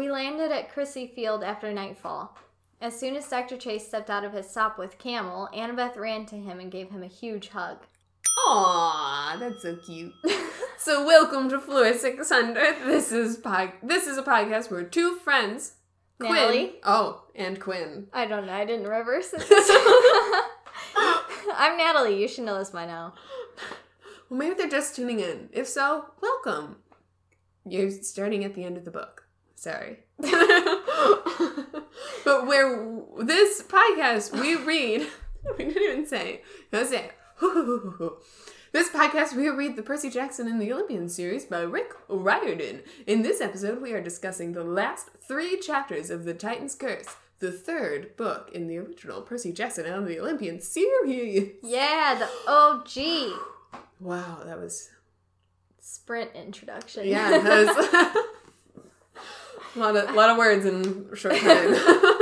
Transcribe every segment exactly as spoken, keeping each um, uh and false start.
We landed at Crissy Field after nightfall. As soon as Doctor Chase stepped out of his stop with Camel, Annabeth ran to him and gave him a huge hug. Aww, that's so cute. So welcome to Floor six hundred. This is pod- This is a podcast where two friends, Natalie. Quinn, oh, and Quinn. I don't know. I didn't reverse it. I'm Natalie. You should know this by now. Well, maybe they're just tuning in. If so, welcome. You're starting at the end of the book. Sorry. But where this podcast, we read, we didn't even say, let's say, this podcast, we read the Percy Jackson and the Olympian series by Rick Riordan. In this episode, we are discussing the last three chapters of The Titan's Curse, the third book in the original Percy Jackson and the Olympian series. Yeah, the O G. Wow, that was... Sprint introduction. Yeah, that was... A lot of, lot of words in a short time.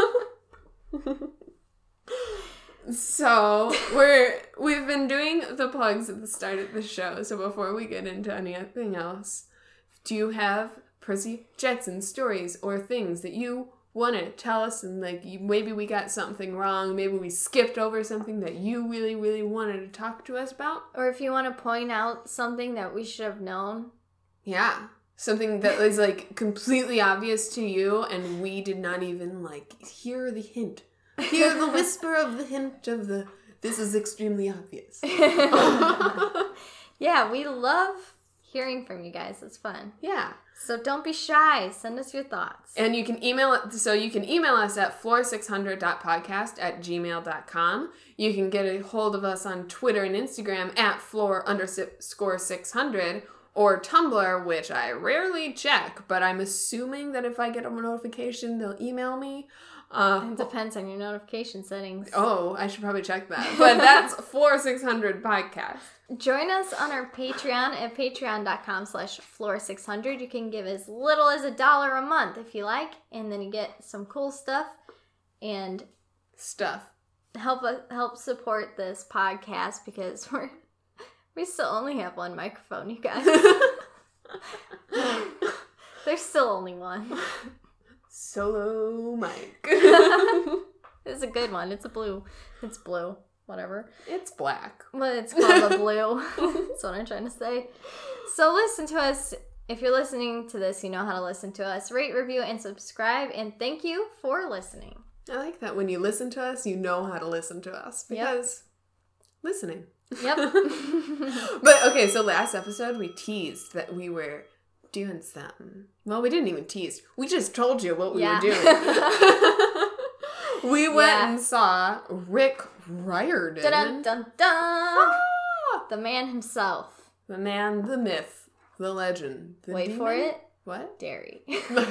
So, we're, we've been doing the plugs at the start of the show, so before we get into anything else, do you have Percy Jackson stories or things that you want to tell us, and like, you, maybe we got something wrong, maybe we skipped over something that you really, really wanted to talk to us about? Or if you want to point out something that we should have known. Yeah. Something that was, like, completely obvious to you, and we did not even, like, hear the hint. Hear the whisper of the hint of the, this is extremely obvious. Yeah, we love hearing from you guys. It's fun. Yeah. So don't be shy. Send us your thoughts. And you can email it, so you can email us at floor six hundred dot podcast at gmail dot com. You can get a hold of us on Twitter and Instagram at floor underscore six hundred. Or Tumblr, which I rarely check, but I'm assuming that if I get a notification, they'll email me. Uh, It depends on your notification settings. Oh, I should probably check that. But that's Floor six hundred Podcast. Join us on our Patreon at patreon.com slash floor600. You can give as little as a dollar a month if you like, and then you get some cool stuff and Stuff. help us help support this podcast because we're we still only have one microphone, you guys. There's still only one. Solo mic. It's a good one. It's a blue. It's blue. Whatever. It's black. But it's called a blue. That's what I'm trying to say. So listen to us. If you're listening to this, you know how to listen to us. Rate, review, and subscribe. And thank you for listening. I like that when you listen to us, you know how to listen to us. Because yep. Listening. Yep. But, okay, so last episode we teased that we were doing something. Well, we didn't even tease. We just told you what we yeah. were doing. We went yeah. and saw Rick Riordan. Dun dun dun! Ah! The man himself. The man, the myth, the legend. The Wait demon? for it. What? Dairy.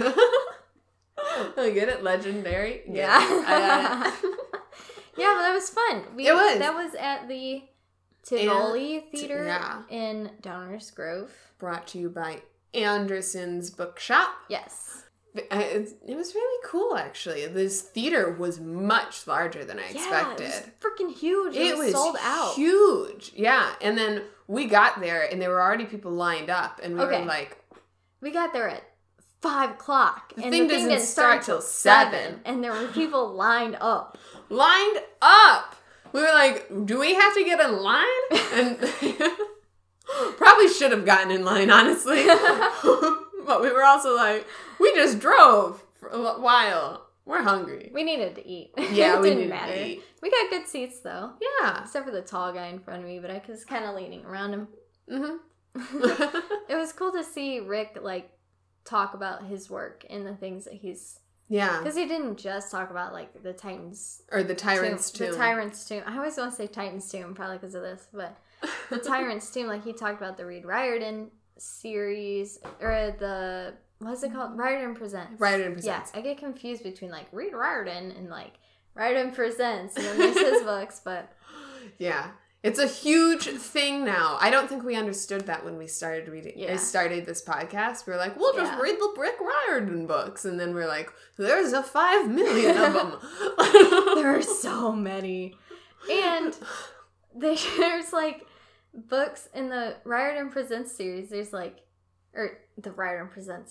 I get it? Legendary? Yeah. I, uh, yeah, but that was fun. We, it was. That was at the Tivoli and, Theater yeah. in Downers Grove. Brought to you by Anderson's Bookshop. Yes. It, it was really cool, actually. This theater was much larger than I yeah, expected. It was freaking huge. It, it was, was sold out. Huge. Yeah. And then we got there, and there were already people lined up, and we okay. were like... We got there at five o'clock. The and thing the doesn't thing didn't start, start till seven. And there were people lined up. Lined up! We were like, do we have to get in line? And probably should have gotten in line, honestly. But we were also like, we just drove for a while. We're hungry. We needed to eat. Yeah, it we didn't needed matter. to eat. We got good seats, though. Yeah. Except for the tall guy in front of me, but I was kind of leaning around him. Mm-hmm. It was cool to see Rick, like, talk about his work and the things that he's... Yeah. Because he didn't just talk about, like, the Titans... Or the Tyrant's Tomb. The Tyrant's Tomb. I always want to say Titan's Tomb, probably because of this, but the Tyrant's Tomb, like, he talked about the Reed Riordan series, or the... What's it called? Riordan Presents. Riordan Presents. Yeah, I get confused between, like, Reed Riordan and, like, Riordan Presents, and then there's his books, but... Yeah. It's a huge thing now. I don't think we understood that when we started reading. Yeah. I started this podcast. We were like, we'll just yeah. read the Rick Riordan books. And then we're like, there's a five million of them. There are so many. And there's, like, books in the Riordan Presents series. There's, like, or the Riordan Presents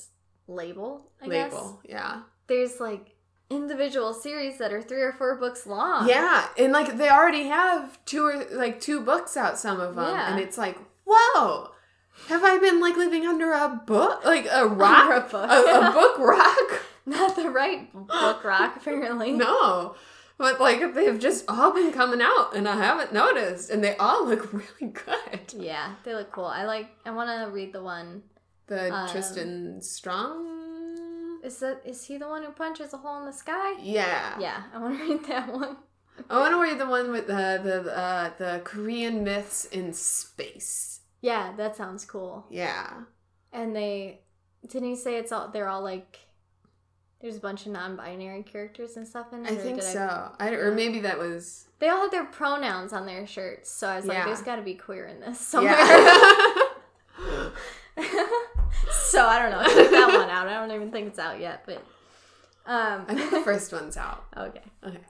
label, I guess. Label, yeah. There's, like, individual series that are three or four books long. Yeah, and, like, they already have two or, like, two books out, some of them. Yeah. And it's like, whoa! Have I been, like, living under a book? Like, a rock? Under a book. A, a book rock? Not the right book rock, apparently. No. But, like, they've just all been coming out, and I haven't noticed. And they all look really good. Yeah, they look cool. I like, I want to read the one. The Um, Tristan Strong? Is that, is he the one who punches a hole in the sky? Yeah. Yeah, I want to read that one. I want to read the one with the, the, uh, the Korean myths in space. Yeah, that sounds cool. Yeah. And they, didn't he say it's all, they're all like, there's a bunch of non-binary characters and stuff in it? I think so. I, or maybe that was... They all had their pronouns on their shirts, so I was like, Yeah. there's got to be queer in this somewhere. Yeah. So I don't know. Check that one out. I don't even think it's out yet, but... Um, I think the first one's out. Okay. Okay.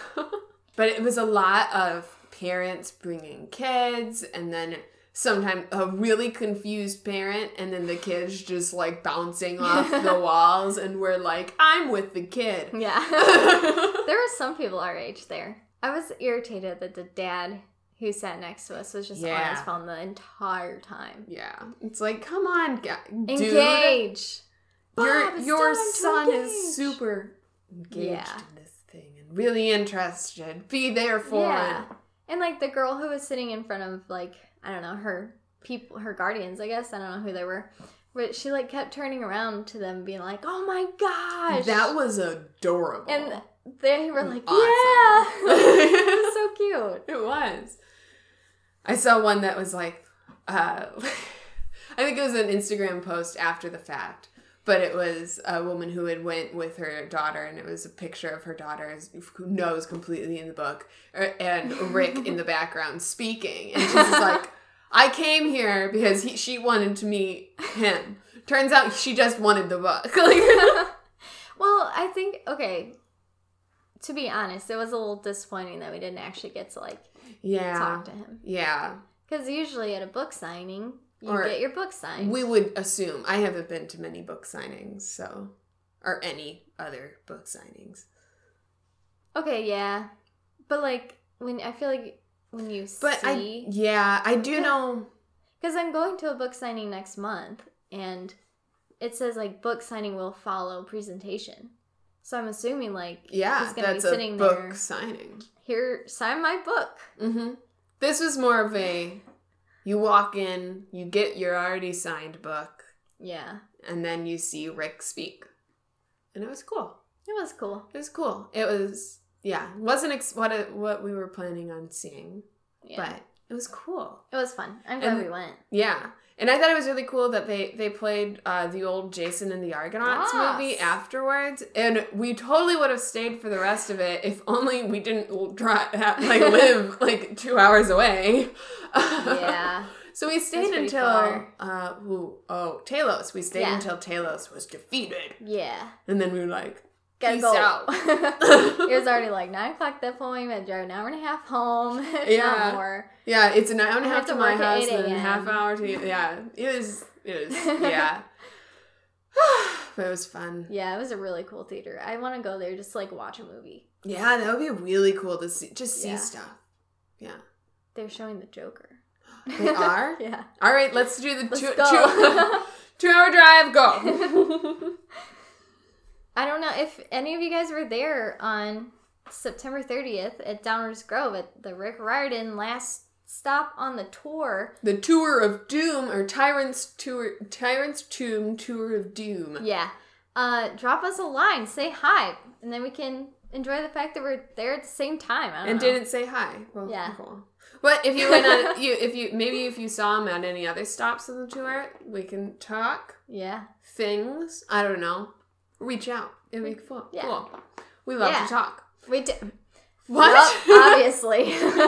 But it was a lot of parents bringing kids, and then sometimes a really confused parent, and then the kids just, like, bouncing off the walls, and we're like, I'm with the kid. Yeah. There were some people our age there. I was irritated that the dad who sat next to us was just Yeah. on his phone the entire time. Yeah. It's like, come on, ga- dude. Engage! Your, Bob, it's your time to son engage. is super engaged Yeah. in this thing and really interested. Be there for Yeah. him. And, like, the girl who was sitting in front of, like, I don't know, her people, her guardians, I guess. I don't know who they were. But she, like, kept turning around to them being like, oh, my gosh. That was adorable. And they were like, Awesome. yeah. It was so cute. It was. I saw one that was like, uh, I think it was an Instagram post after the fact, but it was a woman who had went with her daughter, and it was a picture of her daughter who knows completely in the book, and Rick in the background speaking, and she's just like, I came here because he, she wanted to meet him. Turns out she just wanted the book. Like, Well, I think, okay, to be honest, it was a little disappointing that we didn't actually get to, like, yeah, talk to him. Yeah. Because usually at a book signing, you Or get your book signed. We would assume. I haven't been to many book signings, so. Or any other book signings. Okay, yeah. But, like, when I feel like when you But I, see... yeah, I do know. Because I'm going to a book signing next month, and it says, like, book signing will follow presentation. So I'm assuming, like, Yeah, he's going to be that's a sitting book there. signing. Here, sign my book. Mm-hmm. This was more of a, you walk in, you get your already signed book, Yeah. and then you see Rick speak. And it was cool. It was cool. It was cool. It was, yeah, wasn't ex- what it, what we were planning on seeing, Yeah. but it was cool. It was fun. I'm glad And- we went. Yeah. And I thought it was really cool that they, they played uh, the old Jason and the Argonauts Yes. movie afterwards. And we totally would have stayed for the rest of it if only we didn't try, like live like two hours away. Yeah. So we stayed pretty until, far. uh, ooh, oh, Talos. We stayed Yeah. until Talos was defeated. Yeah. And then we were like, Gotta peace go. out. It was already like nine o'clock at that point. We had to drive an hour and a half home. If Yeah. not more. Yeah, it's an hour and a I half have to to my work at house eight and then a a.m. half hour to, yeah, it was, it was, yeah. But it was fun. Yeah, it was a really cool theater. I want to go there just to, like, watch a movie. Yeah, that would be really cool to see, just see Yeah. stuff. Yeah. They're showing the Joker. They are? Yeah. All right, let's do the Let's two, go. two, two hour drive, go. I don't know if any of you guys were there on September thirtieth at Downers Grove at the Rick Riordan last stop on the tour. The Tour of Doom, or Tyrant's Tour, Tyrant's Tomb Tour of Doom. Yeah. Uh, drop us a line, say hi, and then we can enjoy the fact that we're there at the same time. I don't And know. didn't say hi. Well, Yeah. cool. But if you went on, you if you maybe if you saw him at any other stops on the tour, we can talk Yeah. things. I don't know. Reach out. It'd be cool. Yeah. Cool. We love Yeah. to talk. We do. What? Well, obviously.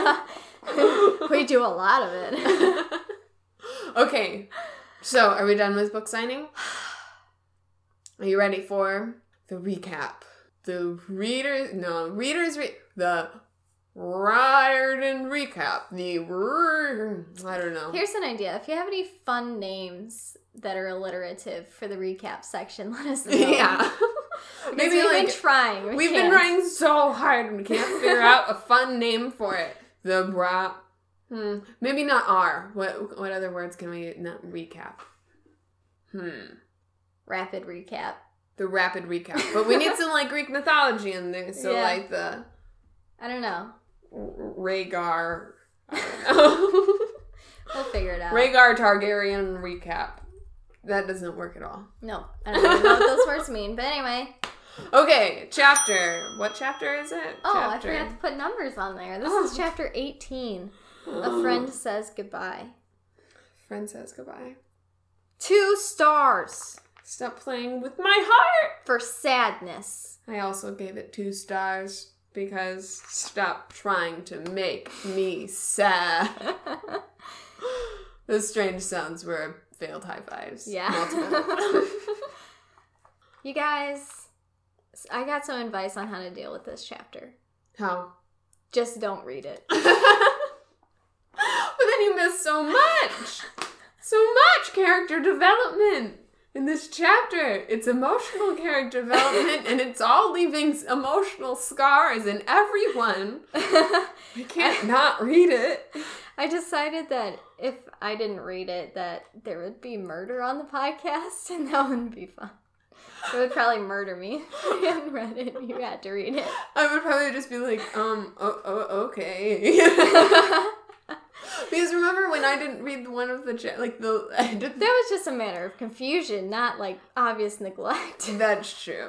We do a lot of it. Okay. So, are we done with book signing? Are you ready for the recap? The readers, no, readers, re- the Riordan recap. The I don't know. Here's an idea. If you have any fun names that are alliterative for the recap section, let us know. Yeah. Because Maybe we've like been trying. We we've can't. been trying so hard and we can't figure out a fun name for it. The bra. Hmm. Maybe not R. What what other words can we not recap? Hmm. Rapid recap. The rapid recap. But we need some like Greek mythology in there. So Yeah. like the I don't know. Rhaegar. I don't know. We'll figure it out. Rhaegar Targaryen recap. That doesn't work at all. No, I don't even know what those words mean. But anyway. Okay, chapter. What chapter is it? Oh, chapter. I forgot to put numbers on there. This Oh. is chapter eighteen. A friend says goodbye. Friend says goodbye. Two stars Stop playing with my heart. for sadness. I also gave it two stars because stop trying to make me sad. Those strange sounds were failed high fives. Yeah. Multiple. You guys, I got some advice on how to deal with this chapter. How? Just don't read it. But then you miss so much. So much character development in this chapter. It's emotional character development and it's all leaving emotional scars in everyone. I can't not read it. I decided that if I didn't read it, that there would be murder on the podcast, and that wouldn't be fun. It would probably murder me. If you hadn't read it, you had to read it. I would probably just be like, um, oh, oh okay. Because remember when I didn't read one of the, cha- like, the, I didn't. That was just a matter of confusion, not, like, obvious neglect. That's true.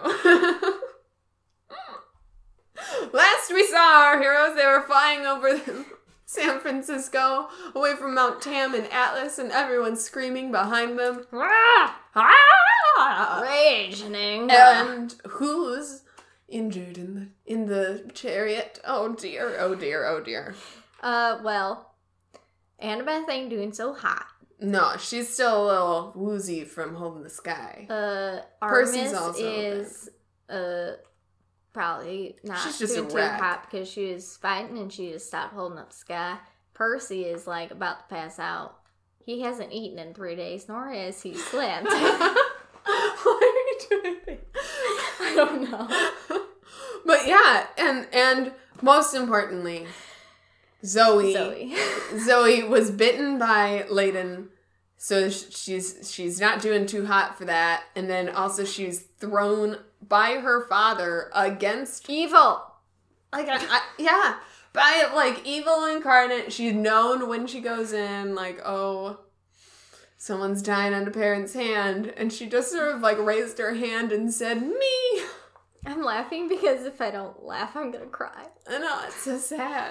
Last we saw our heroes, they were flying over San Francisco, away from Mount Tam and Atlas, and everyone's screaming behind them. Ah! Ah! Rationing. And who's injured in the in the chariot? Oh dear, oh dear, oh dear. Uh, well, Annabeth ain't doing so hot. No, she's still a little woozy from Home in the Sky. Uh, Percy's Artemis also is, uh, probably not She's just doing a too wreck. hot because she was fighting and she just stopped holding up the sky. Percy is, like, about to pass out. He hasn't eaten in three days, nor has he slept. Why are you doing this? I don't know. But yeah, and and most importantly, Zoe. Zoe. Zoe was bitten by Layden, so sh- she's she's not doing too hot for that. And then also she's thrown by her father against Evil. like I, I, yeah by like evil incarnate. She's known when she goes in like, oh, someone's dying on a parent's hand, and she just sort of like raised her hand and said, me. I'm laughing because if I don't laugh, I'm gonna cry. I know, it's so sad.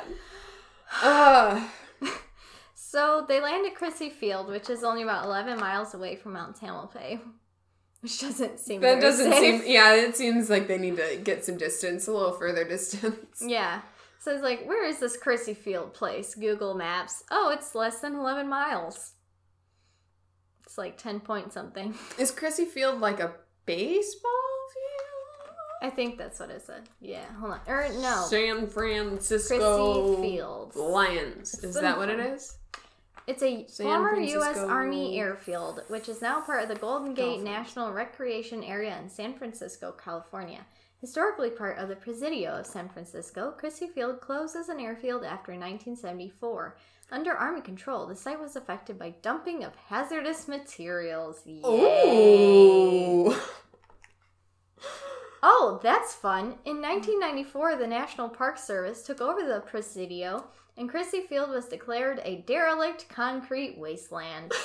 Ugh. So they land at Crissy Field, which is only about eleven miles away from Mount Tamalpais, which doesn't seem That very doesn't safe. seem, yeah, it seems like they need to get some distance, a little further distance. Yeah. So it's like, where is this Crissy Field place? Google Maps. Oh, it's less than eleven miles. It's like ten point something. Is Crissy Field like a baseball field? I think that's what it said. Yeah, hold on. Or no. San Francisco Crissy Fields. Lions. Is that what it is? It's a San former U S Francisco. Army airfield, which is now part of the Golden Gate California. National Recreation Area in San Francisco, California. Historically part of the Presidio of San Francisco, Crissy Field closed as an airfield after nineteen seventy-four. Under Army control, the site was affected by dumping of hazardous materials. Yay! Ooh. Oh, that's fun. In nineteen ninety-four, the National Park Service took over the Presidio, and Crissy Field was declared a derelict concrete wasteland.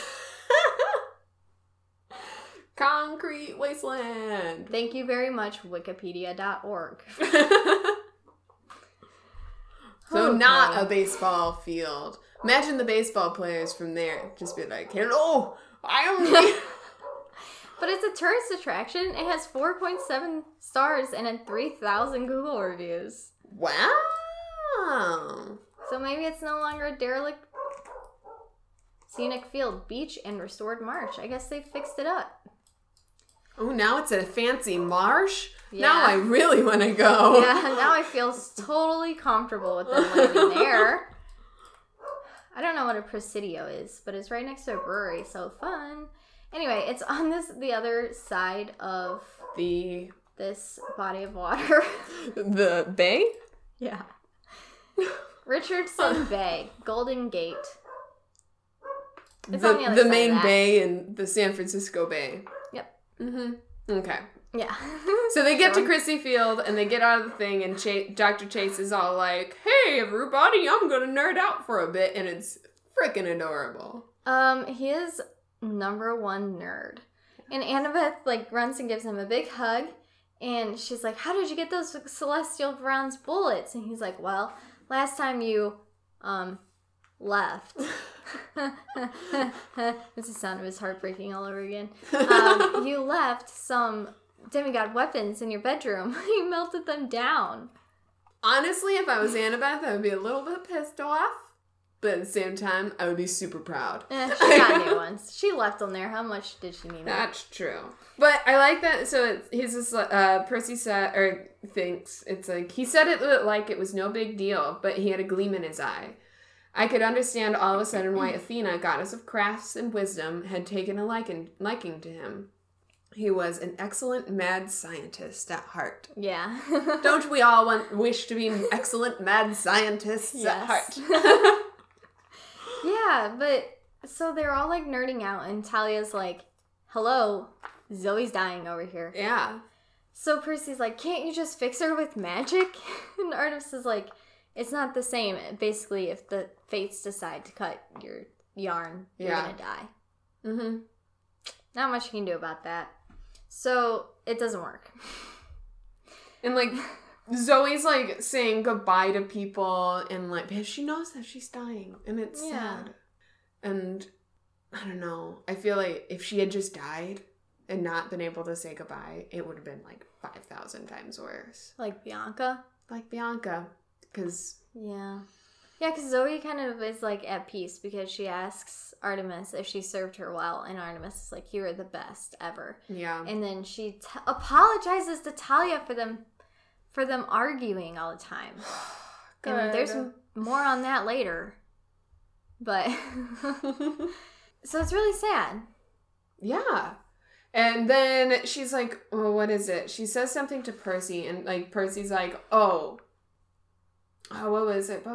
Concrete wasteland. Thank you very much, wikipedia dot org. So Okay. not a baseball field. Imagine the baseball players from there just be like, hello, I am the... But it's a tourist attraction. It has four point seven stars and a three thousand Google reviews. Wow. So maybe it's no longer a derelict scenic field, beach, and restored marsh. I guess they fixed it up. Oh, now it's a fancy marsh? Yeah. Now I really want to go. Yeah, now I feel totally comfortable with them landing there. I don't know what a Presidio is, but it's right next to a brewery, so fun. Anyway, it's on this the other side of The this body of water. the bay? Yeah. Richardson Bay, Golden Gate. It's the on the other the side main of that. bay in the San Francisco Bay. Yep. Mm-hmm. Okay. Yeah. So they get Sure. to Chrissy Field and they get out of the thing and Ch- Doctor Chase is all like, "Hey everybody, I'm gonna nerd out for a bit," and it's freaking adorable. Um, he is number one nerd. And Annabeth, like, runs and gives him a big hug. And she's like, how did you get those Celestial Bronze bullets? And he's like, well, last time you, um, left. It's the sound of his heart breaking all over again. Um, you left some demigod weapons in your bedroom. You melted them down. Honestly, if I was Annabeth, I would be a little bit pissed off. But at the same time, I would be super proud. Eh, she got new ones. She left them there. How much did she need? That's true. But I like that. So it's, he's just uh, Percy said, or thinks, it's like, he said it like it was no big deal, but he had a gleam in his eye. I could understand all of a sudden why Athena, goddess of crafts and wisdom, had taken a liking, liking to him. He was an excellent mad scientist at heart. Yeah. Don't we all want wish to be excellent mad scientists Yes. at heart? Yeah, but so they're all like nerding out, and Talia's like, hello, Zoe's dying over here. Yeah. So Percy's like, can't you just fix her with magic? And Artemis is like, it's not the same. Basically, if the fates decide to cut your yarn, you're Yeah. gonna die. Mm-hmm. Not much you can do about that. So it doesn't work. And like Zoe's like saying goodbye to people and like because she knows that she's dying and it's Yeah. sad. And I don't know. I feel like if she had just died and not been able to say goodbye, it would have been like five thousand times worse. Like Bianca. Like Bianca. Because Yeah. Yeah, because Zoe kind of is like at peace because she asks Artemis if she served her well, and Artemis is like, you were the best ever. yeah. And then she t- apologizes to Talia for them for them arguing all the time. And there's m- more on that later. But so it's really sad. Yeah. And then she's like, oh, what is it? She says something to Percy, and like Percy's like, oh, oh, what was it?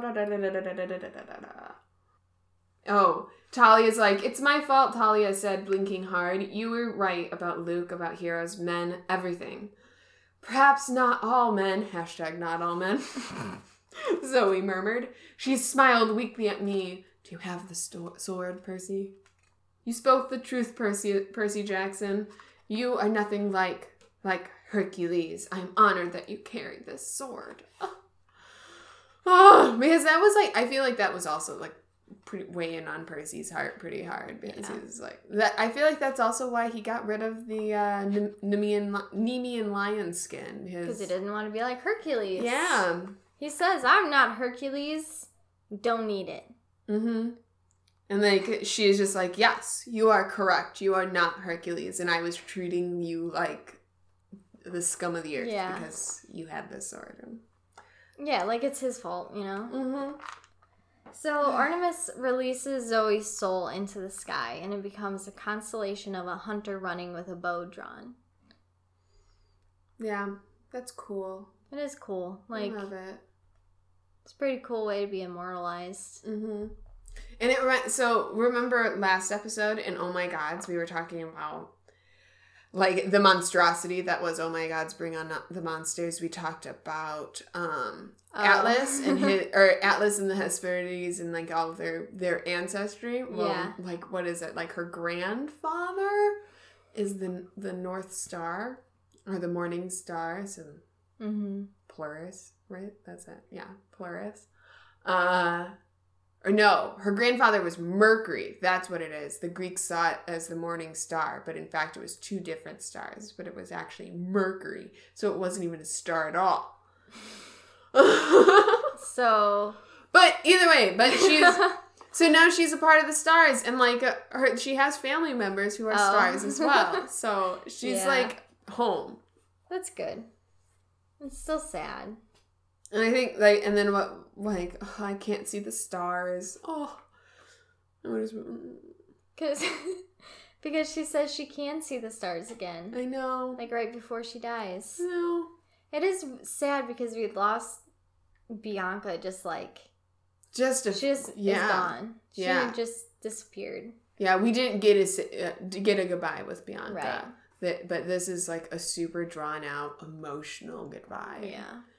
Oh, Talia's like, it's my fault, Talia said, blinking hard. You were right about Luke, about heroes, men, everything. Perhaps not all men, hashtag not all men, Zoe murmured. She smiled weakly at me. Do you have the sto- sword, Percy? You spoke the truth, Percy, Percy Jackson. You are nothing like, like Hercules. I'm honored that you carried this sword. Oh. Oh, because that was like, I feel like that was also like pretty weighing on Percy's heart pretty hard because Yeah. he was like that. I feel like that's also why he got rid of the uh, Nem- Nemean Nemean lion skin Because he didn't want to be like Hercules. Yeah. He says, I'm not Hercules. Don't need it. Mm-hmm. And like she's just like, yes, you are correct. You are not Hercules, and I was treating you like the scum of the earth Yeah. because you had this sword. And... Yeah, like it's his fault, you know? Mm-hmm. So Artemis releases Zoe's soul into the sky, and it becomes a constellation of a hunter running with a bow drawn. Yeah, that's cool. It is cool. Like, I love it. it's a pretty cool way to be immortalized. Mm-hmm. And it re- so remember last episode in Oh My Gods we were talking about like the monstrosity that was Oh My Gods Bring on the Monsters. We talked about um Oh. Atlas and his or Atlas and the Hesperides and like all of their their ancestry. Well, Yeah. like what is it? Like her grandfather is the the North Star or the Morning Star. So Mm-hmm. Polaris, right? That's it. Yeah, Polaris. Uh Or no, her grandfather was Mercury. That's what it is. The Greeks saw it as the morning star, but in fact it was two different stars, but it was actually Mercury. So it wasn't even a star at all. So... But either way, but she's... So now she's a part of the stars, and like uh, her, she has family members who are Oh. stars as well. So she's Yeah. like home. That's good. It's still sad. And I think, like, and then what, like, oh, I can't see the stars. Oh. What is... Because because she says she can see the stars again. I know. Like, right before she dies. No. It is sad because we lost Bianca just, like... Just a... She just yeah. is gone. She yeah. just disappeared. Yeah, we didn't get a, uh, get a goodbye with Bianca. Right. That, but this is, like, a super drawn-out, emotional goodbye.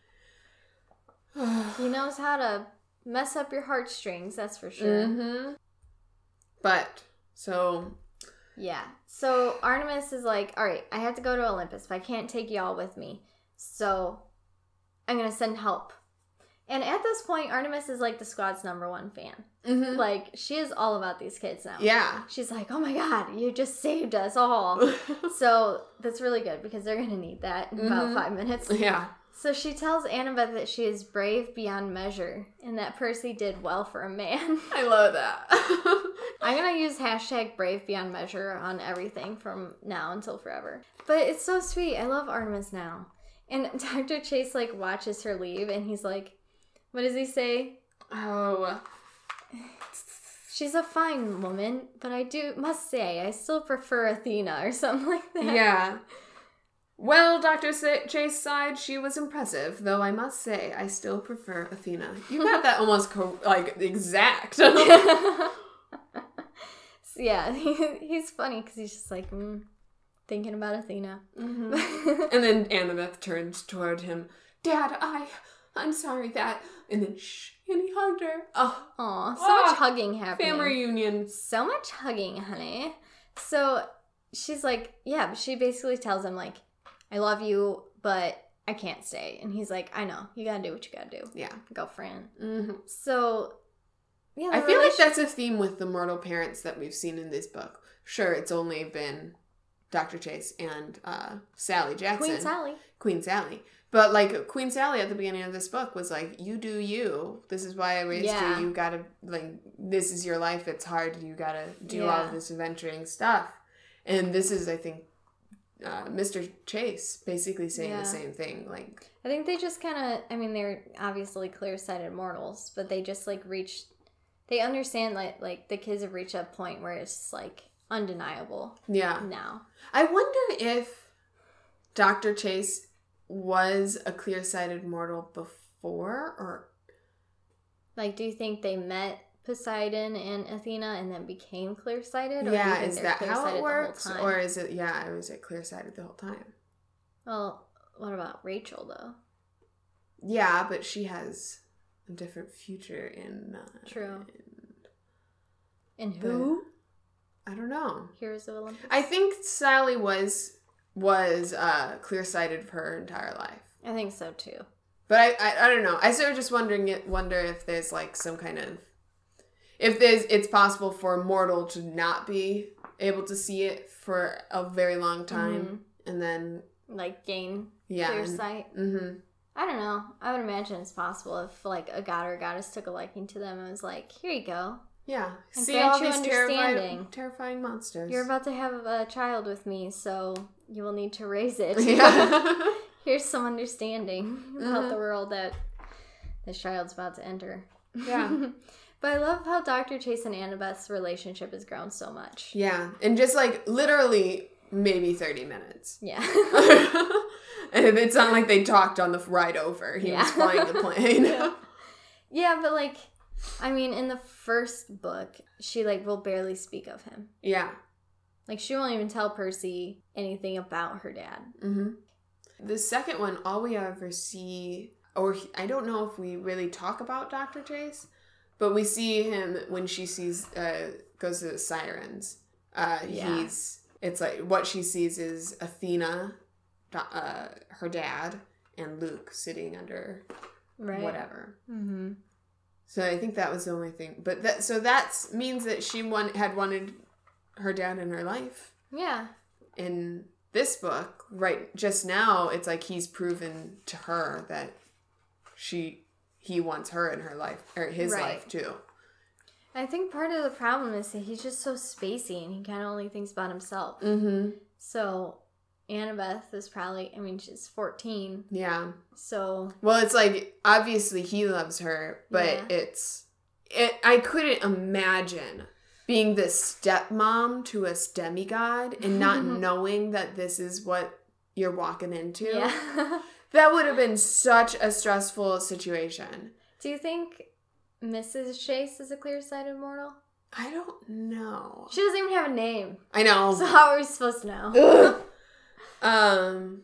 Yeah. He knows how to mess up your heartstrings, that's for sure. Mm-hmm. But, so... Yeah. So, Artemis is like, all right, I have to go to Olympus, but I can't take y'all with me. So, I'm going to send help. And at this point, Artemis is, like, the squad's number one fan. Mm-hmm. Like, she is all about these kids now. Yeah. She's like, oh my god, you just saved us all. So, that's really good, because they're going to need that in mm-hmm. about five minutes. Yeah. So she tells Annabeth that she is brave beyond measure, and that Percy did well for a man. I love that. I'm going to use hashtag brave beyond measure on everything from now until forever. But it's so sweet. I love Artemis now. And Doctor Chase, like, watches her leave, and he's like, what does he say? Oh. She's a fine woman, but I do must say, I still prefer Athena, or something like that. Yeah. Well, Doctor Chase sighed. She was impressive, though I must say I still prefer Athena. You got that almost, co- like, exact. Yeah, he, he's funny because he's just like, mm, thinking about Athena. Mm-hmm. And then Annabeth turns toward him. Dad, I, I'm sorry that. And then shh, and he hugged her. Oh, Aw, so oh, much hugging happening. Family reunion. So much hugging, honey. So she's like, yeah, but she basically tells him, like, I love you, but I can't stay. And he's like, I know. You gotta do what you gotta do. Yeah. Girlfriend. Mm-hmm. So, yeah. I feel like that's a theme with the mortal parents that we've seen in this book. Sure, it's only been Doctor Chase and uh, Sally Jackson. Queen Sally. Queen Sally. But, like, Queen Sally at the beginning of this book was like, you do you. This is why I raised yeah. you. You gotta, like, this is your life. It's hard. You gotta do yeah. all of this adventuring stuff. And this is, I think, uh, Mister Chase basically saying yeah. the same thing. Like, I think they just kind of, I mean, they're obviously clear-sighted mortals, but they just, like, reached, they understand, like, like the kids have reached a point where it's, like, undeniable. Yeah. Now. I wonder if Doctor Chase was a clear-sighted mortal before, or... Like, do you think they met Poseidon and Athena and then became clear-sighted? Or yeah, do you is think that how it works? the Or is it, yeah, or is it clear-sighted the whole time? Well, what about Rachel, though? Yeah, but she has a different future in... Uh, True. In, in who? I don't know. Heroes of Olympus? I think Sally was... was uh, clear-sighted for her entire life. I think so, too. But I, I, I don't know. I sort of just wondering it, wonder if there's, like, some kind of... If there's, it's possible for a mortal to not be able to see it for a very long time, mm-hmm. and then... Like, gain yeah, clear and, sight? Mm-hmm. I don't know. I would imagine it's possible if, like, a god or a goddess took a liking to them and was like, here you go. Yeah. And see all you these terrifying, terrifying monsters. You're about to have a child with me, so you will need to raise it. Yeah. Here's some understanding mm-hmm. about the world that this child's about to enter. Yeah. But I love how Doctor Chase and Annabeth's relationship has grown so much. Yeah. And just, like, literally maybe thirty minutes. Yeah. And it's not like they talked on the ride over. He yeah. was flying the plane. Yeah. Yeah, but, like... I mean, in the first book, she, like, will barely speak of him. Yeah. Like, she won't even tell Percy anything about her dad. Mm-hmm. The second one, all we ever see, or he, I don't know if we really talk about Doctor Chase, but we see him when she sees, uh, goes to the Sirens. Uh, yeah. He's, it's like, what she sees is Athena, uh, her dad, and Luke sitting under right. whatever. Mm-hmm. So I think that was the only thing. But that so that means that she won, had wanted her dad in her life. Yeah. In this book, right just now, it's like he's proven to her that she he wants her in her life, or his right. life too. I think part of the problem is that he's just so spacey and he kind of only thinks about himself. Mm-hmm. So Annabeth is probably, I mean, she's fourteen. Yeah. So. Well, it's like, obviously he loves her, but yeah. it's, it. I couldn't imagine being the stepmom to a demigod and not knowing that this is what you're walking into. Yeah. That would have been such a stressful situation. Do you think Missus Chase is a clear-sighted mortal? I don't know. She doesn't even have a name. I know. So how are we supposed to know? um,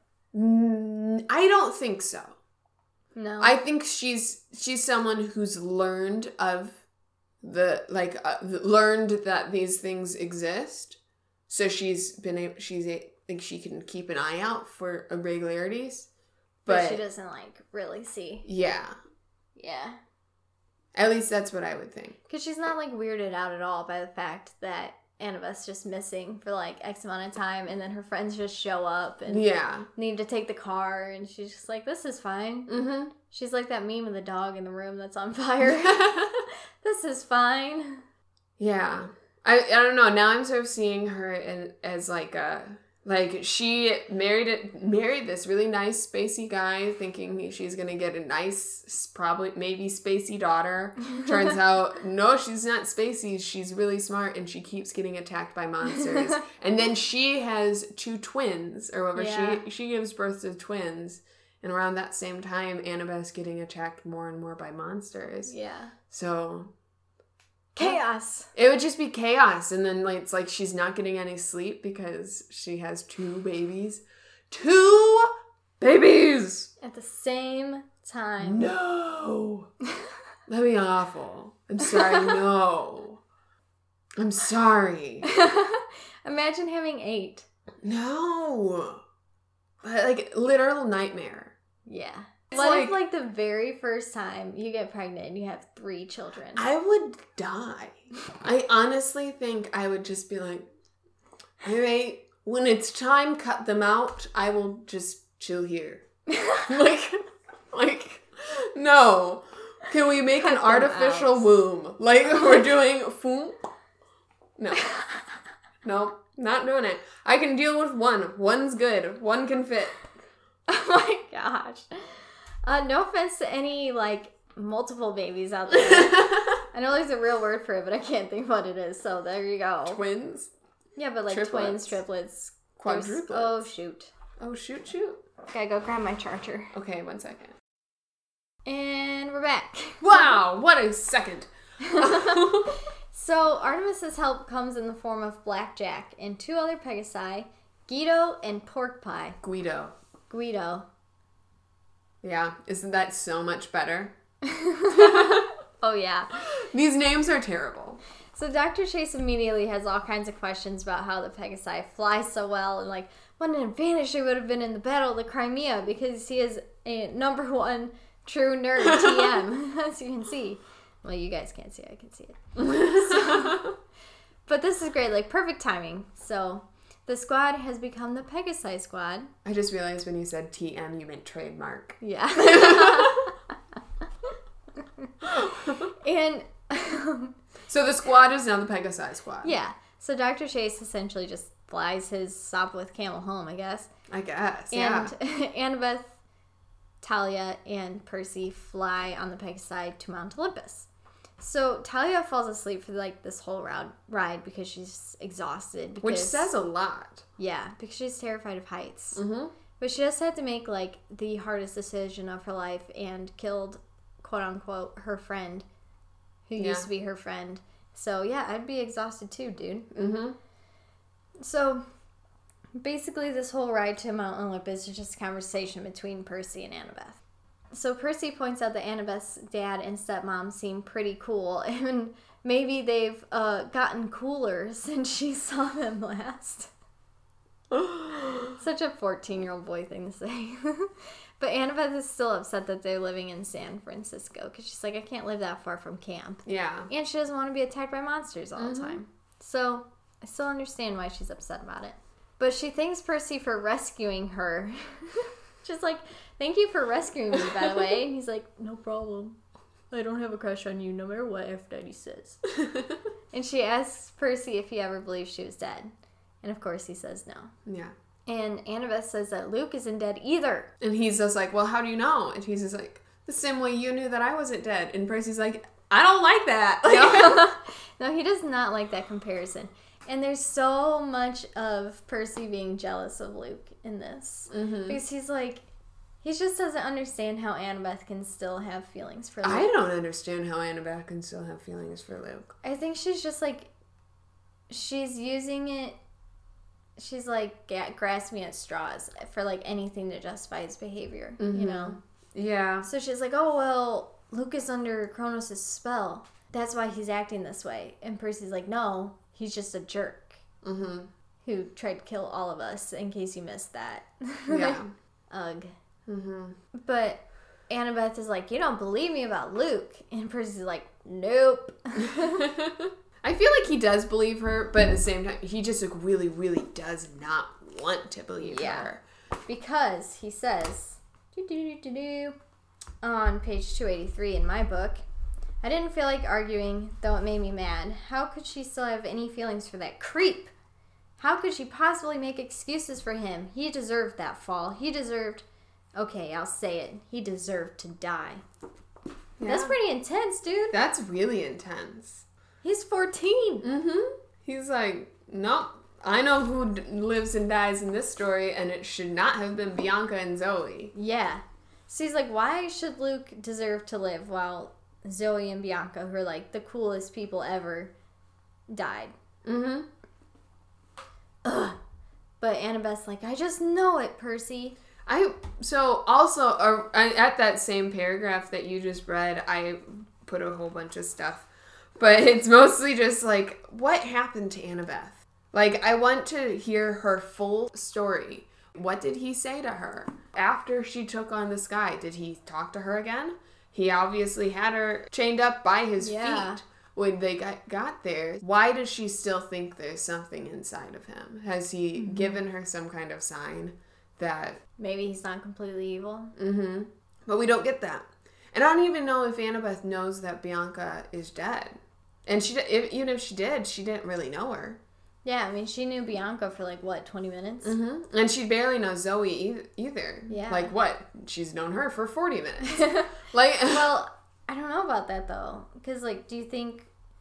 I don't think so. No. I think she's she's someone who's learned of the like uh, learned that these things exist. So she's been able, she's a, like she can keep an eye out for irregularities, but, but she doesn't like really see. Yeah. Yeah. At least that's what I would think. Because she's not, like, weirded out at all by the fact that Annabeth's just missing for, like, X amount of time, and then her friends just show up and yeah. need to take the car, and she's just like, this is fine. Mm-hmm. She's like that meme of the dog in the room that's on fire. This is fine. Yeah. I I don't know. Now I'm sort of seeing her in, as, like, a... Like, she married it, married this really nice, spacey guy, thinking she's going to get a nice, probably, maybe spacey daughter. Turns out, no, she's not spacey. She's really smart, and she keeps getting attacked by monsters. And then she has two twins, or whatever. Yeah. She she gives birth to twins. And around that same time, Annabeth's getting attacked more and more by monsters. Yeah. So... Chaos. It would just be chaos. And then like it's like she's not getting any sleep because she has two babies. Two babies! At the same time. No! That'd be awful. I'm sorry, no. I'm sorry. Imagine having eight. No. Like, literal nightmare. Yeah. It's what like, if, like, the very first time you get pregnant and you have three children? I would die. I honestly think I would just be like, all right, when it's time, cut them out. I will just chill here. like, like, no. Can we make cut an artificial out. womb? Like we're doing, foom? No. No, not doing it. I can deal with one. One's good. One can fit. Oh my gosh. Uh, no offense to any, like, multiple babies out there. I know there's a real word for it, but I can't think what it is, so there you go. Twins? Yeah, but, like, triplets. twins, triplets. Quadruplets. Oh, shoot. Oh, shoot, shoot. Gotta go grab my charger. Okay, one second. And we're back. Wow, what a second. So, Artemis's help comes in the form of Blackjack and two other Pegasi, Guido and Pork Pie. Guido. Guido. Yeah, isn't that so much better? Oh, yeah. These names are terrible. So Doctor Chase immediately has all kinds of questions about how the Pegasi fly so well and, like, what an advantage they would have been in the Battle of the Crimea because he is a number one true nerd T M, as you can see. Well, you guys can't see it. I can see it. So, but this is great. Like, perfect timing. So... The squad has become the Pegasi Squad. I just realized when you said T M, you meant trademark. Yeah. And... so the squad is now the Pegasi Squad. Yeah. So Doctor Chase essentially just flies his Sopwith camel home, I guess. I guess, and yeah. Annabeth, Talia, and Percy fly on the Pegasi to Mount Olympus. So Talia falls asleep for like this whole round, ride because she's exhausted. Because, which says a lot. Yeah, because she's terrified of heights. Mm-hmm. But she just had to make like the hardest decision of her life and killed, quote unquote, her friend, who yeah. used to be her friend. So yeah, I'd be exhausted too, dude. Mm-hmm. So basically, this whole ride to Mount Olympus is just a conversation between Percy and Annabeth. So Percy points out that Annabeth's dad and stepmom seem pretty cool, and maybe they've uh, gotten cooler since she saw them last. Such a fourteen-year-old boy thing to say. But Annabeth is still upset that they're living in San Francisco, because she's like, I can't live that far from camp. Yeah. And she doesn't want to be attacked by monsters all mm-hmm. the time. So I still understand why she's upset about it. But she thanks Percy for rescuing her. Just like, thank you for rescuing me, by the way. And he's like, no problem. I don't have a crush on you, no matter what F Daddy says. And she asks Percy if he ever believed she was dead. And of course he says no. Yeah. And Annabeth says that Luke isn't dead either. And he's just like, well, how do you know? And he's just like, the same way you knew that I wasn't dead. And Percy's like, I don't like that. No, he does not like that comparison. And there's so much of Percy being jealous of Luke in this. Mm-hmm. Because he's like, he just doesn't understand how Annabeth can still have feelings for Luke. I don't understand how Annabeth can still have feelings for Luke. I think she's just like, she's using it, she's like ga- grasping at straws for like anything to justify his behavior, Mm-hmm. you know? Yeah. So she's like, oh, well, Luke is under Kronos' spell. That's why he's acting this way. And Percy's like, no, he's just a jerk Mm-hmm. who tried to kill all of us, in case you missed that. Yeah. Ugh. Mm-hmm. But Annabeth is like, you don't believe me about Luke. And Percy's like, nope. I feel like he does believe her, but at the same time, he just like really, really does not want to believe Yeah. her. Because he says, doo-doo-doo-doo-doo, on page two eighty-three in my book, I didn't feel like arguing, though it made me mad. How could she still have any feelings for that creep? How could she possibly make excuses for him? He deserved that fall. He deserved... Okay, I'll say it. He deserved to die. Yeah. That's pretty intense, dude. That's really intense. He's fourteen. Mm-hmm. He's like, nope. I know who d- lives and dies in this story, and it should not have been Bianca and Zoe. Yeah. So he's like, why should Luke deserve to live while Zoe and Bianca, who are like the coolest people ever, died? Mm-hmm. Ugh. But Annabeth's like, I just know it, Percy. I so also uh, at that same paragraph that you just read, I put a whole bunch of stuff, but it's mostly just like, what happened to Annabeth? Like, I want to hear her full story. What did he say to her after she took on the sky? Did he talk to her again? He obviously had her chained up by his Yeah. feet when they got, got there. Why does she still think there's something inside of him? Has he Mm-hmm. given her some kind of sign that... Maybe he's not completely evil. Mm-hmm. But we don't get that. And I don't even know if Annabeth knows that Bianca is dead. And she, if, even if she did, she didn't really know her. Yeah, I mean, she knew Bianca for like, what, twenty minutes? Mm-hmm. And she barely knows Zoe e- either. Yeah. Like, what? She's known her for forty minutes. Like, Well, I don't know about that, though. Because, like, do you think...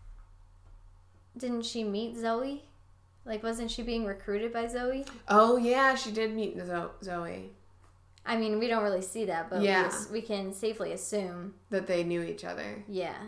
Didn't she meet Zoe? Like, wasn't she being recruited by Zoe? oh, yeah, she did meet Zo- Zoe. I mean, we don't really see that, but Yeah. we, as- we can safely assume. That they knew each other. Yeah,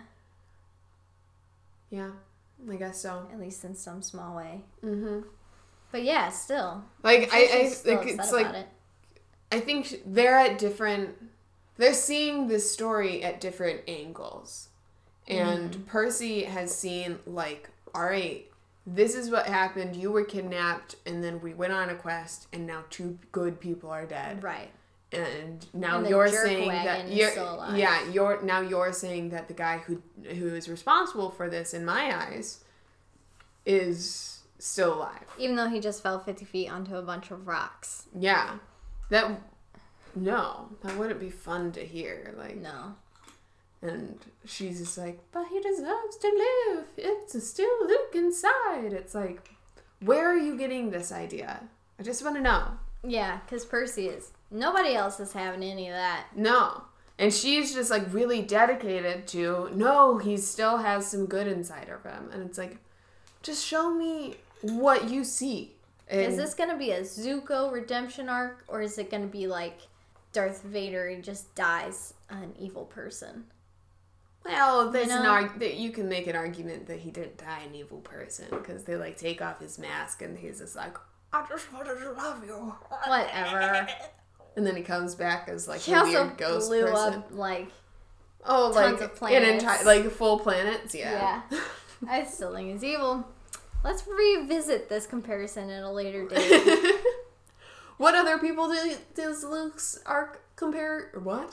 Yeah, I guess so. at least in some small way. Mm-hmm. But yeah, still. Like, I'm I, sure I she's still like, upset it's about like... it. I think they're at different... They're seeing this story at different angles. And Mm. Percy has seen, like, all right, this is what happened. You were kidnapped, and then we went on a quest, and now two good people are dead. Right. And now And the you're jerk saying that wagon is you're still alive. yeah you're now you're saying that the guy who who is responsible for this in my eyes is still alive. Even though he just fell fifty feet onto a bunch of rocks. Yeah, that no, that wouldn't be fun to hear. Like No. And she's just like, but he deserves to live. It's still Luke inside. It's like, where are you getting this idea? I just want to know. Yeah, because Percy is. Nobody else is having any of that. No. And she's just like really dedicated to, no, he still has some good inside of him. And it's like, just show me what you see. And Is this going to be a Zuko redemption arc, or is it going to be like Darth Vader he just dies an evil person? Well, there's You an know? arg- that you can make an argument that he didn't die an evil person because they like take off his mask and he's just like, I just wanted to love you. Whatever. And then he comes back as like He a also weird ghost blew person. up like oh, tons like of planets. an entire like full planets. Yeah. yeah. I still think he's evil. Let's revisit this comparison at a later date. What other people do, does Luke's arc compare? Or what?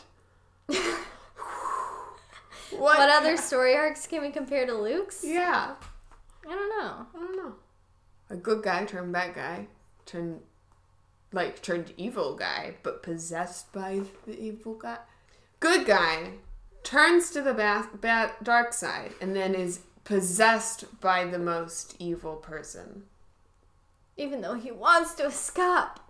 What? What other story arcs can we compare to Luke's? Yeah. I don't know. I don't know. A good guy turned bad guy. Turned, like, turned evil guy, but possessed by the evil guy. Good guy turns to the ba- ba- dark side and then is possessed by the most evil person. Even though he wants to escape.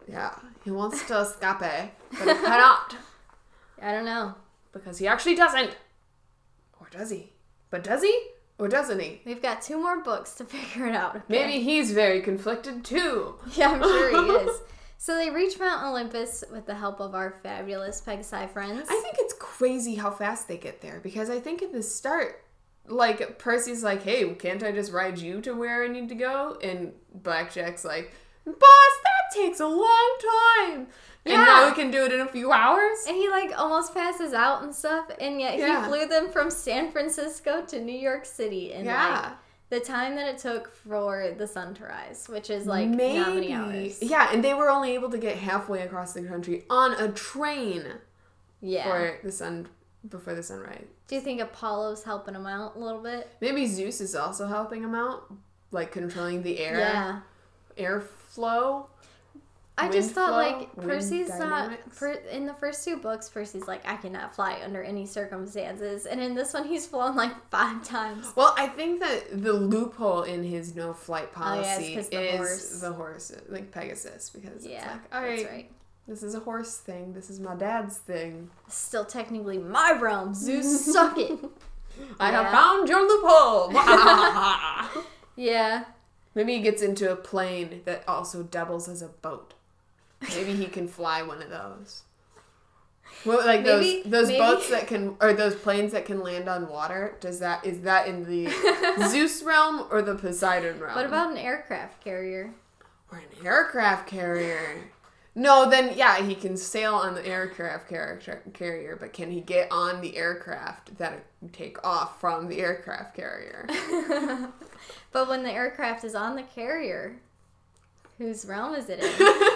Yeah, he wants to escape, but he cannot. I don't know. Because he actually doesn't. Or does he? But does he? Or doesn't he? We've got two more books to figure it out. Okay? Maybe he's very conflicted too. Yeah, I'm sure he is. So they reach Mount Olympus with the help of our fabulous Pegasi friends. I think it's crazy how fast they get there. Because I think at the start, like, Percy's like, hey, can't I just ride you to where I need to go? And Blackjack's like, boss, that takes a long time. And yeah. now we can do it in a few hours. And he, like, almost passes out and stuff. And yet Yeah. he flew them from San Francisco to New York City in, Yeah. like, the time that it took for the sun to rise. Which is, like, Maybe. not many hours. Yeah, and they were only able to get halfway across the country on a train Yeah. for the sun, before the sunrise. Do you think Apollo's helping him out a little bit? Maybe Zeus is also helping him out, like controlling the air, Yeah. airflow. I just Wind thought, flow, like, wind Percy's not... dynamics. Per, in the first two books, Percy's like, I cannot fly under any circumstances. And in this one, he's flown, like, five times. Well, I think that the loophole in his no-flight policy Oh, yeah, it's 'cause the is horse. the horse, like Pegasus, because Yeah, it's like, all right, that's right. this is a horse thing, this is my dad's thing. It's still technically my realm. Zeus, suck it. I Yeah. have found your loophole! Yeah. Maybe he gets into a plane that also doubles as a boat. Maybe he can fly one of those. Well, like Maybe- those those maybe- boats that can, or those planes that can land on water. Does that is that in the Zeus realm or the Poseidon realm? What about an aircraft carrier? or an aircraft carrier? No, then yeah, he can sail on the aircraft car- carrier, but can he get on the aircraft that take off from the aircraft carrier? But when the aircraft is on the carrier, whose realm is it in?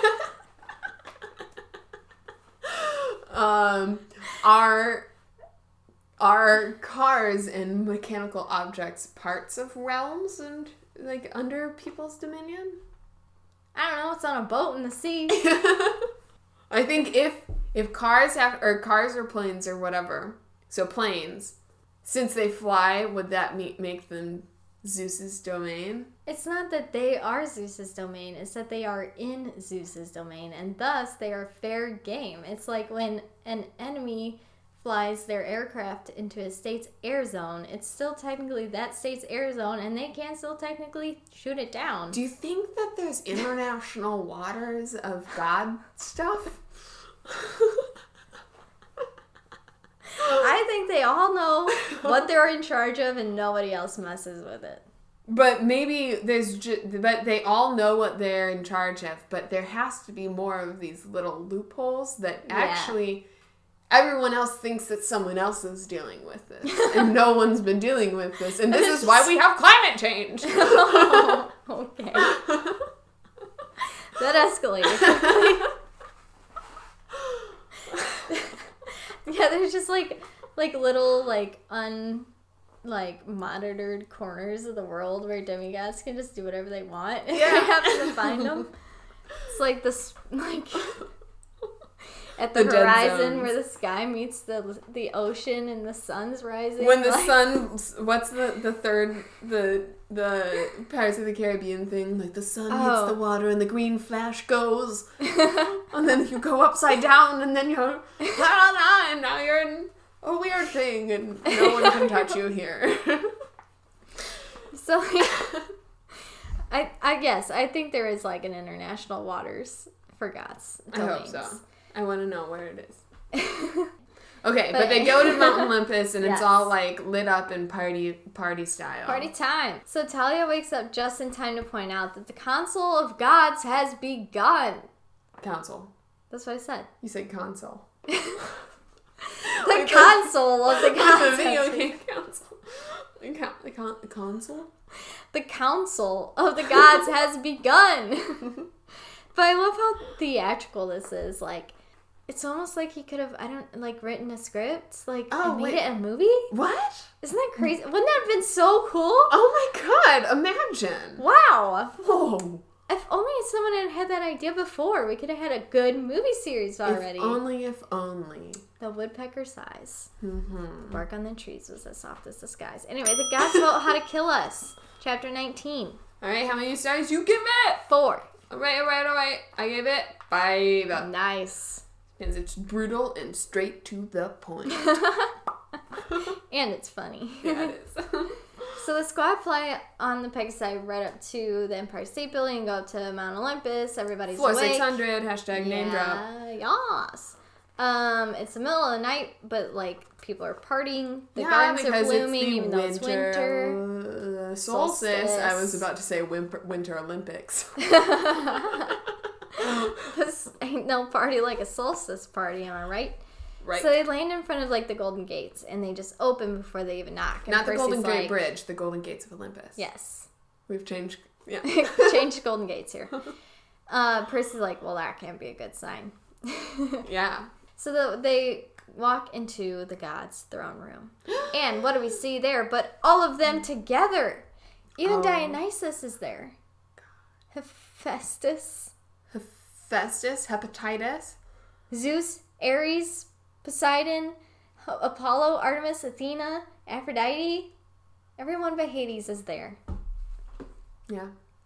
um, are are cars and mechanical objects parts of realms and like under people's dominion? I don't know. It's on a boat in the sea. I think if if cars have or cars or planes or whatever, so planes, since they fly, would that me- make them Zeus's domain? It's not that they are Zeus's domain. It's that they are in Zeus's domain, and thus they are fair game. It's like when an enemy flies their aircraft into a state's air zone, it's still technically that state's air zone, and they can still technically shoot it down. Do you think that there's international waters of God stuff? I think they all know what they're in charge of, and nobody else messes with it. But maybe there's ju- but they all know what they're in charge of, but there has to be more of these little loopholes that Yeah. actually everyone else thinks that someone else is dealing with this, and no one's been dealing with this, and this is why we have climate change. Oh, okay. That escalated. Yeah, there's just like like little like un like monitored corners of the world where demigods can just do whatever they want if Yeah. they happen to find them. It's like this like at the, The dead horizon zones. where the sky meets the the ocean and the sun's rising. When the like, sun, what's the the third the the Pirates of the Caribbean thing? Like the sun hits Oh. the water and the green flash goes, and then you go upside down, and then you're la la la, and now you're in a weird thing, and no one can touch you here. So like, I I guess I think there is like an international waters for gods. I hope domains. so. I want to know where it is. Okay, but, But- they go to Mount Olympus, and Yes. it's all like lit up in party party style. Party time. So Talia wakes up just in time to point out that the Council of Gods has begun. Council. That's what I said. You said console. The Like the- Council of the the Gods. video has be- game council. The, con- the, con- the console? The Council of the Gods has begun. But I love how theatrical this is. Like, it's almost like he could have, I don't, like, written a script. Like, Oh, and made wait. it a movie. What? Isn't that crazy? Wouldn't that have been so cool? Oh my god, imagine. Wow. Whoa. If only someone had had that idea before, we could have had a good movie series already. If only, if only. The woodpecker sighs. Mm-hmm. Bark on the trees was as soft as the skies. Anyway, the gods felt how to kill us. Chapter nineteen. Alright, how many stars you give it? Four. Alright, alright, alright. I give it five. Nice. Because it's brutal and straight to the point. And it's funny. Yeah, it is. So the squad fly on the Pegasi right up to the Empire State Building and go up to Mount Olympus. Everybody's Floor awake. six hundred, hashtag name drop. Yeah, yes. Um, it's the middle of the night, but like people are partying. The Yeah, gardens are because blooming, it's the even though it's winter. winter. Uh, solstice. Solstice. I was about to say winter, winter Olympics. This ain't no party like a solstice party, am I right? Right. So they land in front of like the Golden Gates, and they just open before they even knock. And Not the Percy's Golden Gate like, Bridge, the Golden Gates of Olympus. Yes. We've changed. Yeah. Changed Golden Gates here. Uh, Percy's like, well, that can't be a good sign. Yeah. So the, they walk into the gods' throne room. And what do we see there? But all of them together. Even Oh. Dionysus is there. Hephaestus, Hephaestus, hepatitis. Zeus, Ares, Poseidon, H- Apollo, Artemis, Athena, Aphrodite. Everyone but Hades is there. Yeah.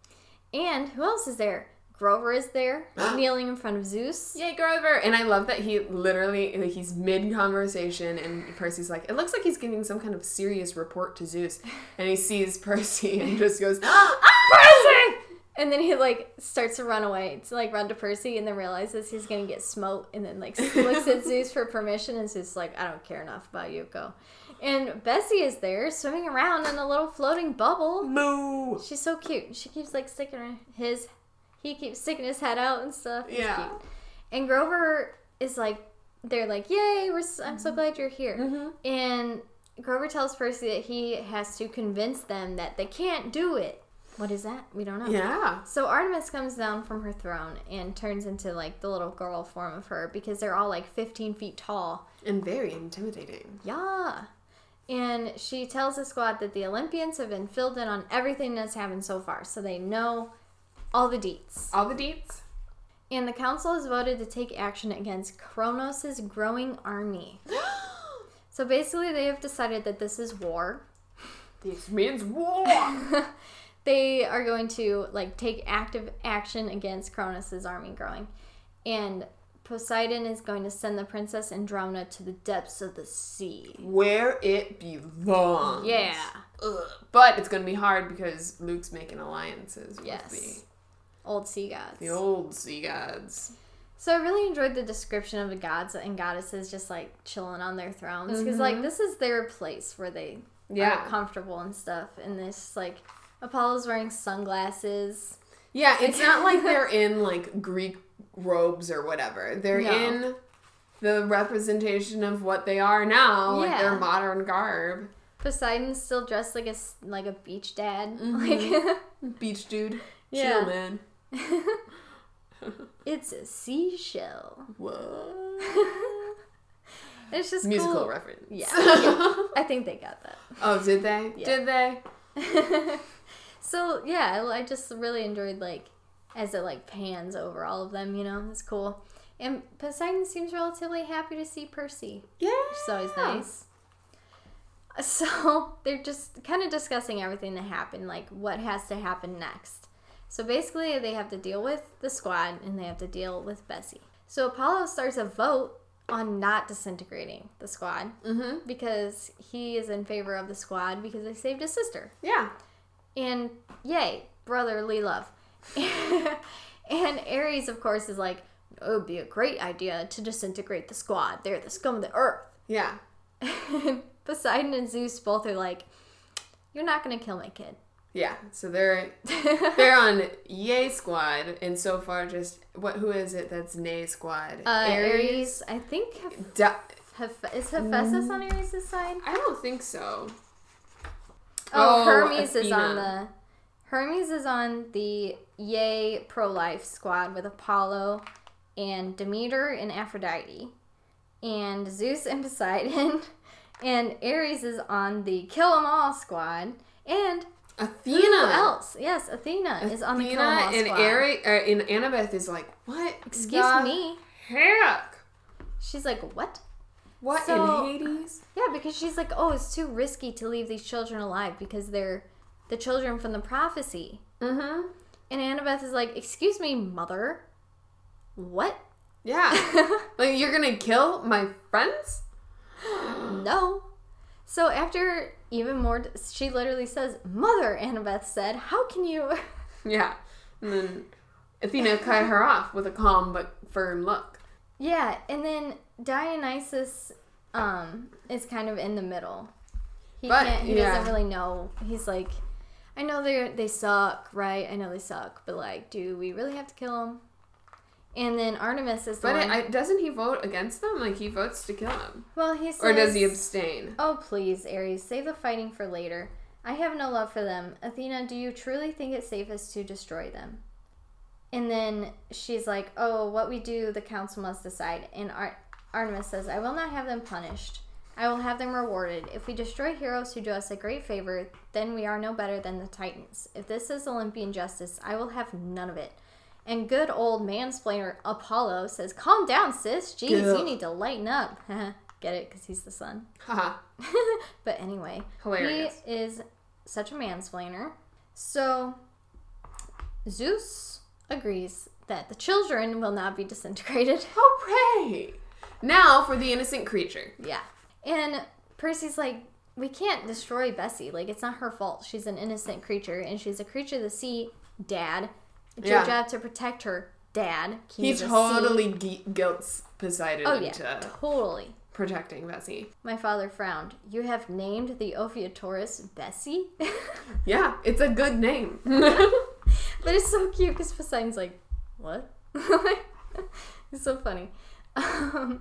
And who else is there? Grover is there, kneeling in front of Zeus. Yay, Grover! And I love that he literally, like, he's mid-conversation, and Percy's like, it looks like he's giving some kind of serious report to Zeus. And he sees Percy and just goes, Percy! And then he, like, starts to run away, to, like, run to Percy, and then realizes he's gonna get smote, and then, like, looks at Zeus for permission, and Zeus is like, I don't care enough about you, go. And Bessie is there, swimming around in a little floating bubble. moo! She's so cute. She keeps, like, sticking her, his, he keeps sticking his head out and stuff. He's Yeah. cute. And Grover is, like, they're like, yay, we're so, I'm so glad you're here. Mm-hmm. And Grover tells Percy that he has to convince them that they can't do it. What is that? We don't know. Yeah. So Artemis comes down from her throne and turns into, like, the little girl form of her because they're all, like, fifteen feet tall. And very intimidating. Yeah. And she tells the squad that the Olympians have been filled in on everything that's happened so far. So they know all the deets. All the deets? And the council has voted to take action against Kronos' growing army. So basically they have decided that this is war. This means war! They are going to, like, take active action against Kronos' army growing. And Poseidon is going to send the Princess Andromeda to the depths of the sea. Where it belongs. Yeah. Ugh. But it's going to be hard because Luke's making alliances with Yes. the, Old sea gods. the old sea gods. So I really enjoyed the description of the gods and goddesses just, like, chilling on their thrones. Because, Mhm. like, this is their place where they Yeah. are comfortable and stuff. And this, like, Apollo's wearing sunglasses. Yeah, it's not like they're in, like, Greek robes or whatever. They're No. in the representation of what they are now, like Yeah. their modern garb. Poseidon's still dressed like a, s- like a beach dad. Mhm. Like, Beach dude. Yeah. Chill, man. it's a seashell. What? It's just Musical cool. reference. Yeah. I think they got that. Oh, did they? Yeah. Did they? So, yeah, I I just really enjoyed, like, as it, like, pans over all of them, you know? It's cool. And Poseidon seems relatively happy to see Percy, Yeah. which is always nice. So, they're just kind of discussing everything that happened, like, what has to happen next. So, basically, they have to deal with the squad, and they have to deal with Bessie. So, Apollo starts a vote on not disintegrating the squad, Mm-hmm. because he is in favor of the squad because they saved his sister. Yeah. And yay, brotherly love. And Ares, of course, is like, it would be a great idea to disintegrate the squad. They're the scum of the earth. Yeah. And Poseidon and Zeus both are like, you're not going to kill my kid. Yeah. So they're they're on Yay Squad, and so far just what? Who is it? That's Nay Squad. Uh, Ares, I think, Heph- Da- Heph- is Hephaestus on Ares' side? I don't think so. Oh, Oh, Hermes is on Athena. the Hermes is on the Yay pro-life squad with Apollo and Demeter and Aphrodite, and Zeus and Poseidon, and Ares is on the kill 'em all squad, and Athena. who else? Yes, Athena, is on the kill 'em all and squad. Ari- er, and Annabeth is like, what? Excuse the me. Heck. She's like, what? What So- in Hades? Yeah, because she's like, oh, it's too risky to leave these children alive because they're the children from the prophecy. Mm-hmm. And Annabeth is like, excuse me, mother. What? Yeah. Like, you're gonna kill my friends? No. So after even more, she literally says, mother, Annabeth said, how can you... Yeah. And then Athena cut her off with a calm but firm look. Yeah, and then Dionysus um, is kind of in the middle. He but, can't, he yeah. doesn't really know. He's like, I know they they suck, right? I know they suck, but like, do we really have to kill them? And then Artemis is the But one... it, I, doesn't he vote against them? Like, he votes to kill them. Well, he says... Or does he abstain? Oh, please, Ares, save the fighting for later. I have no love for them. Athena, do you truly think it's safest to destroy them? And then she's like, oh, what we do, the council must decide. And Ar- Artemis says, I will not have them punished. I will have them rewarded. If we destroy heroes who do us a great favor, then we are no better than the Titans. If this is Olympian justice, I will have none of it. And good old mansplainer Apollo says, calm down, sis. Jeez, Ugh. you need to lighten up. Get it? Because he's the sun. Haha. But anyway, Hilarious. he is such a mansplainer. So Zeus agrees that the children will not be disintegrated. Hooray! Now for the innocent creature. Yeah. And Percy's like, we can't destroy Bessie. Like, it's not her fault. She's an innocent creature, and she's a creature of the sea, Dad. It's Yeah. your job to protect her, Dad. King He of the totally sea. ge- guilts Poseidon Oh, yeah. into Totally. protecting Bessie. My father frowned. You have named the Ophiuchorus Bessie? Yeah, it's a good name. But it's so cute because Poseidon's like, what? It's so funny. Um,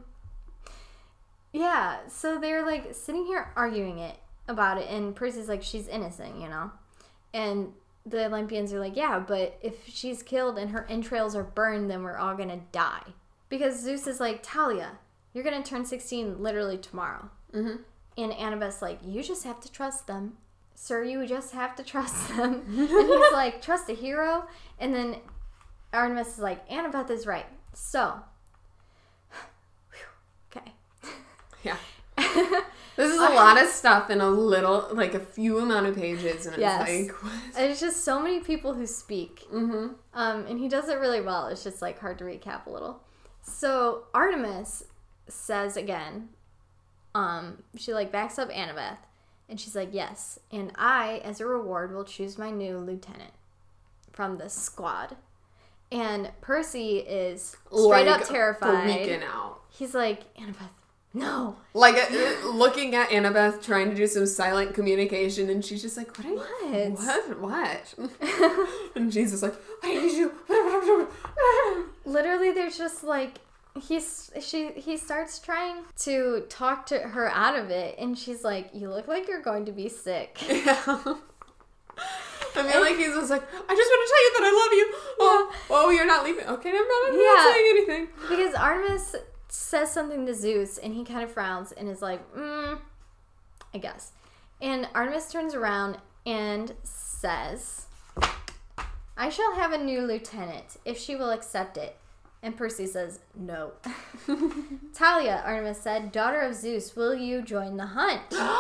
yeah, so they're like sitting here arguing it about it, and Percy's like, she's innocent, you know? And the Olympians are like, yeah, but if she's killed and her entrails are burned, then we're all gonna die. Because Zeus is like, Talia, you're gonna turn sixteen literally tomorrow. Mm-hmm. And Annabeth's like, you just have to trust them. Sir, you just have to trust them. And he's like, trust a hero? And then Artemis is like, Annabeth is right. So, okay. Yeah. This is a lot of stuff in a little, like a few amount of pages, and it's Yes. like, what? There's just so many people who speak. Mm-hmm. Um, and he does it really well. It's just like hard to recap a little. So Artemis says again, um, she like backs up Annabeth, and she's like, yes, and I, as a reward, will choose my new lieutenant from the squad. And Percy is straight Like, up terrified. freaking out. He's like, Annabeth, no. Like, uh, looking at Annabeth trying to do some silent communication, and she's just like, what? Are you, What? what? What? And Jesus like, what did you do? Literally, there's just like, he's she he starts trying to talk to her out of it, and she's like, you look like you're going to be sick. Yeah. I feel like he's just like, I just want to tell you that I love you. Oh, oh, you're not leaving. Okay, I'm not, I'm Yeah. not saying anything. Because Artemis says something to Zeus, and he kind of frowns and is like, mm, I guess. And Artemis turns around and says, I shall have a new lieutenant, if she will accept it. And Percy says, no. Talia, Artemis said, daughter of Zeus, will you join the hunt?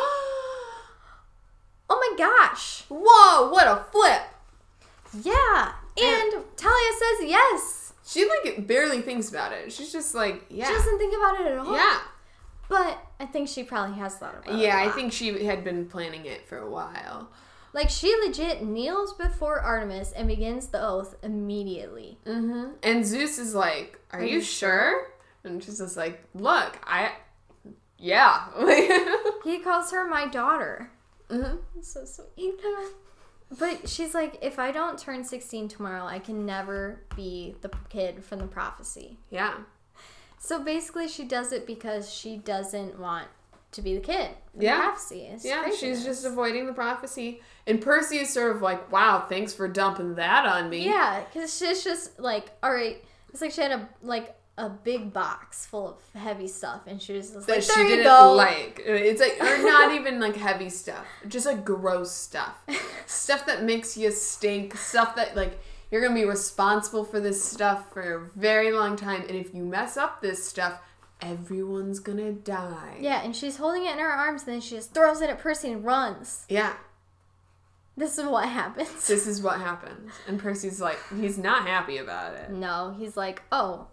Oh my gosh. Whoa, what a flip. Yeah. And Talia says yes. She, like, barely thinks about it. She's just like, yeah. She doesn't think about it at all. Yeah. But I think she probably has thought about it. Yeah, a I lot. think she had been planning it for a while. Like, she legit kneels before Artemis and begins the oath immediately. Mm-hmm. And Zeus is like, are, Are you you sure? And she's just like, look, I, yeah. He calls her my daughter. Mm-hmm. So sweet. But she's like, if I don't turn sixteen tomorrow, I can never be the kid from the prophecy. Yeah. So basically, she does it because she doesn't want to be the kid. from Yeah. The prophecy. It's Yeah, she's craziness. just avoiding the prophecy. And Percy is sort of like, wow, thanks for dumping that on me. Yeah, because she's just like, all right. It's like she had a like a big box full of heavy stuff, and she was just That like, she there you didn't go. like. It's like, or not even like heavy stuff. Just like gross stuff. Stuff that makes you stink. Stuff that like, you're going to be responsible for this stuff for a very long time. And if you mess up this stuff, everyone's going to die. Yeah, and she's holding it in her arms, and then she just throws it at Percy and runs. Yeah. This is what happens. This is what happens. And Percy's like, he's not happy about it. No, he's like, oh,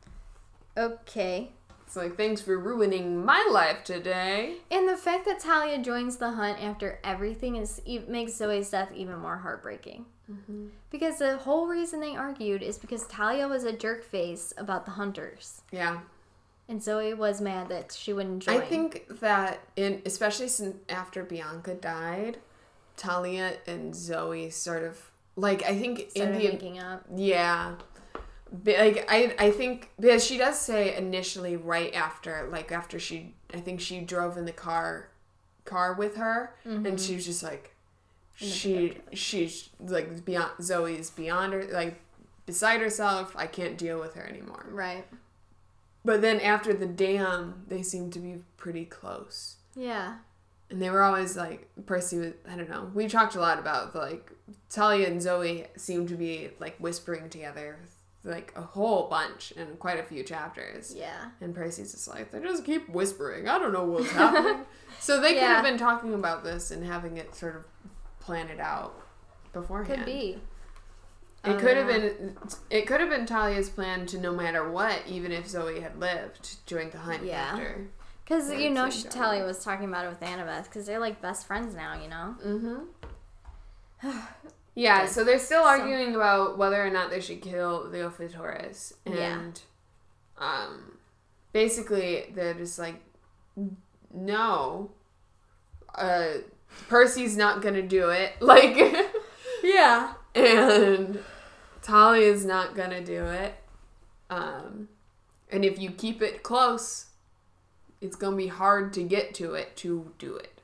okay. It's like, thanks for ruining my life today. And the fact that Talia joins the hunt after everything is makes Zoe's death even more heartbreaking. Mm-hmm. Because the whole reason they argued is because Talia was a jerk face about the hunters. Yeah. And Zoe was mad that she wouldn't join. I think that, in especially since after Bianca died, Talia and Zoe sort of, like, I think Started in the... making up. Yeah. But, like, I I think, because she does say initially right after, like, after she, I think she drove in the car, car with her, mm-hmm. and she was just like, she, she's, like, beyond, Zoe's beyond her, like, beside herself, I can't deal with her anymore. Right. But then after the dam, they seemed to be pretty close. Yeah. And they were always, like, Percy was, I don't know, we talked a lot about, like, Talia and Zoe seemed to be, like, whispering together, like, a whole bunch in quite a few chapters. Yeah. And Percy's just like, they just keep whispering. I don't know what's happening. So they yeah. could have been talking about this and having it sort of planted out beforehand. Could be. It could have been. It could have been Talia's plan to, no matter what, even if Zoe had lived, join the hunt yeah. after. Because you know, she, Talia was talking about it with Annabeth because they're like best friends now. You know. Mm-hmm. Yeah, so they're still arguing so, about whether or not they should kill the Ophiuchus. And yeah. um, basically, they're just like, no, uh, Percy's not going to do it. Like, yeah. And Talia's not going to do it. Um, and if you keep it close, it's going to be hard to get to it to do it.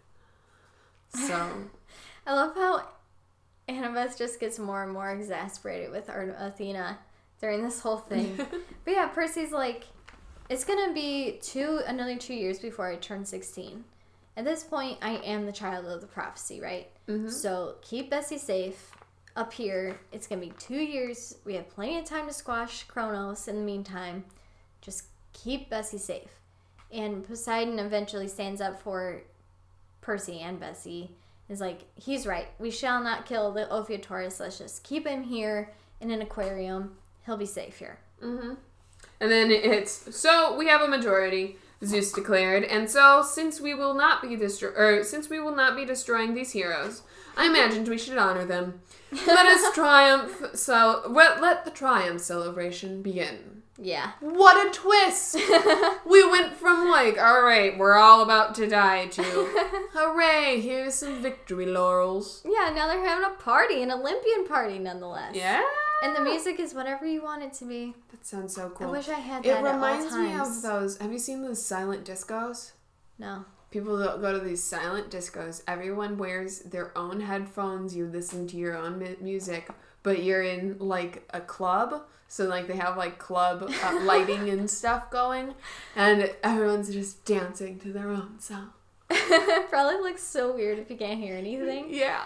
So. I love how Annabeth just gets more and more exasperated with Athena during this whole thing. But yeah, Percy's like, it's going to be two another two years before I turn sixteen. At this point, I am the child of the prophecy, right? Mm-hmm. So keep Bessie safe up here. It's going to be two years. We have plenty of time to squash Kronos in the meantime. Just keep Bessie safe. And Poseidon eventually stands up for Percy and Bessie. Is like, he's right. We shall not kill the Ophiuchus. Let's just keep him here in an aquarium. He'll be safe here. Mm-hmm. And then it's, so we have a majority, Zeus declared, and so since we will not be destroy, or since we will not be destroying these heroes, I imagined we should honor them. Let us triumph. So let let the triumph celebration begin. Yeah. What a twist! We went from like, all right, we're all about to die to, hooray! Here's some victory laurels. Yeah. Now they're having a party, an Olympian party, nonetheless. Yeah. And the music is whatever you want it to be. That sounds so cool. I wish I had that. It reminds at all times. me of those. Have you seen those silent discos? No. People that go to these silent discos. Everyone wears their own headphones. You listen to your own mu- music, but you're in like a club. So like they have like club uh, lighting and stuff going, and everyone's just dancing to their own song. It probably looks so weird if you can't hear anything. Yeah.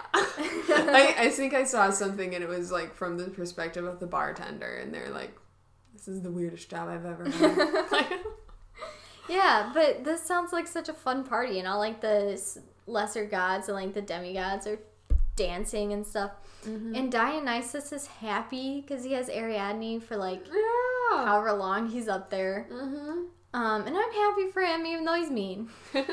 I, I think I saw something and it was like from the perspective of the bartender, and they're like, this is the weirdest job I've ever had. Yeah, but this sounds like such a fun party, and all like the lesser gods and like the demigods are dancing and stuff. Mm-hmm. And Dionysus is happy because he has Ariadne for like yeah. however long he's up there. Mm-hmm. Um, and I'm happy for him even though he's mean.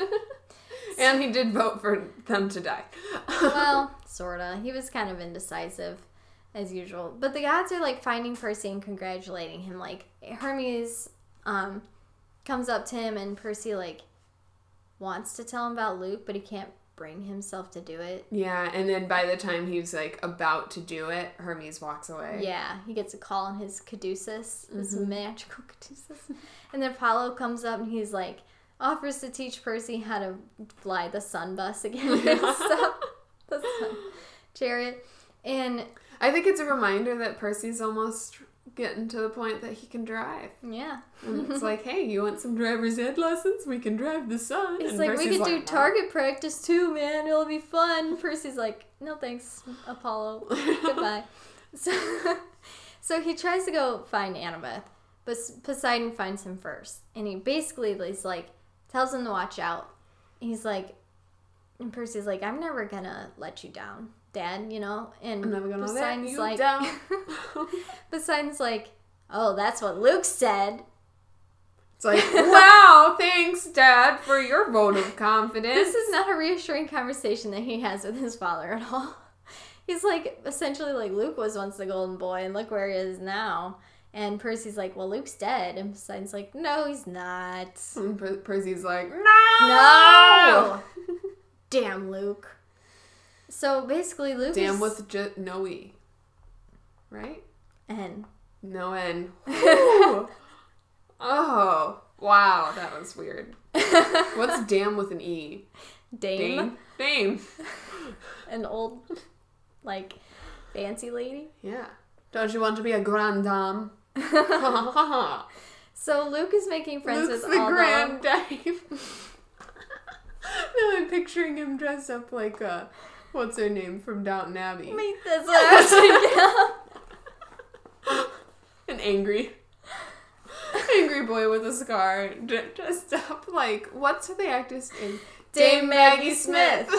And he did vote for them to die. Well, sorta. He was kind of indecisive as usual. But the gods are like finding Percy and congratulating him. Like Hermes um, comes up to him and Percy like wants to tell him about Luke, but he can't bring himself to do it. Yeah, and then by the time he's like about to do it, Hermes walks away. Yeah, he gets a call on his caduceus, his mm-hmm. magical caduceus. And then Apollo comes up and he's like, offers to teach Percy how to fly the sun bus again and stuff. The sun chariot. And I think it's a reminder that Percy's almost getting to the point that he can drive. Yeah. And it's like, hey, you want some driver's ed lessons? We can drive the sun. He's and like, Percy's we could like, do target practice too, man. It'll be fun. Percy's like, no thanks, Apollo. Goodbye. So, so he tries to go find Annabeth, but Poseidon finds him first. And he basically is like, tells him to watch out. He's like, and Percy's like, I'm never gonna let you down. Dad, you know, and I'm never gonna let Poseidon's you like, down. Poseidon's like, oh, that's what Luke said. It's like, wow, thanks, Dad, for your vote of confidence. This is not a reassuring conversation that he has with his father at all. He's like, essentially like, Luke was once the golden boy, and look where he is now. And Percy's like, well, Luke's dead. And Poseidon's like, no, he's not. And per- Percy's like, no! No! Damn, Luke. So basically, Luke Damn is... with j- no E. Right? N. No N. Ooh. Oh, wow, that was weird. What's damn with an E? Dame. Dame? Dame. An old, like, fancy lady. Yeah. Don't you want to be a grand dame? So Luke is making friends Luke's with the all grand dame. No, I'm picturing him dressed up like, uh, what's her name from Downton Abbey? Meet this I was An angry, angry boy with a scar, d- dressed up like, what's the actress name? Dame Maggie Smith.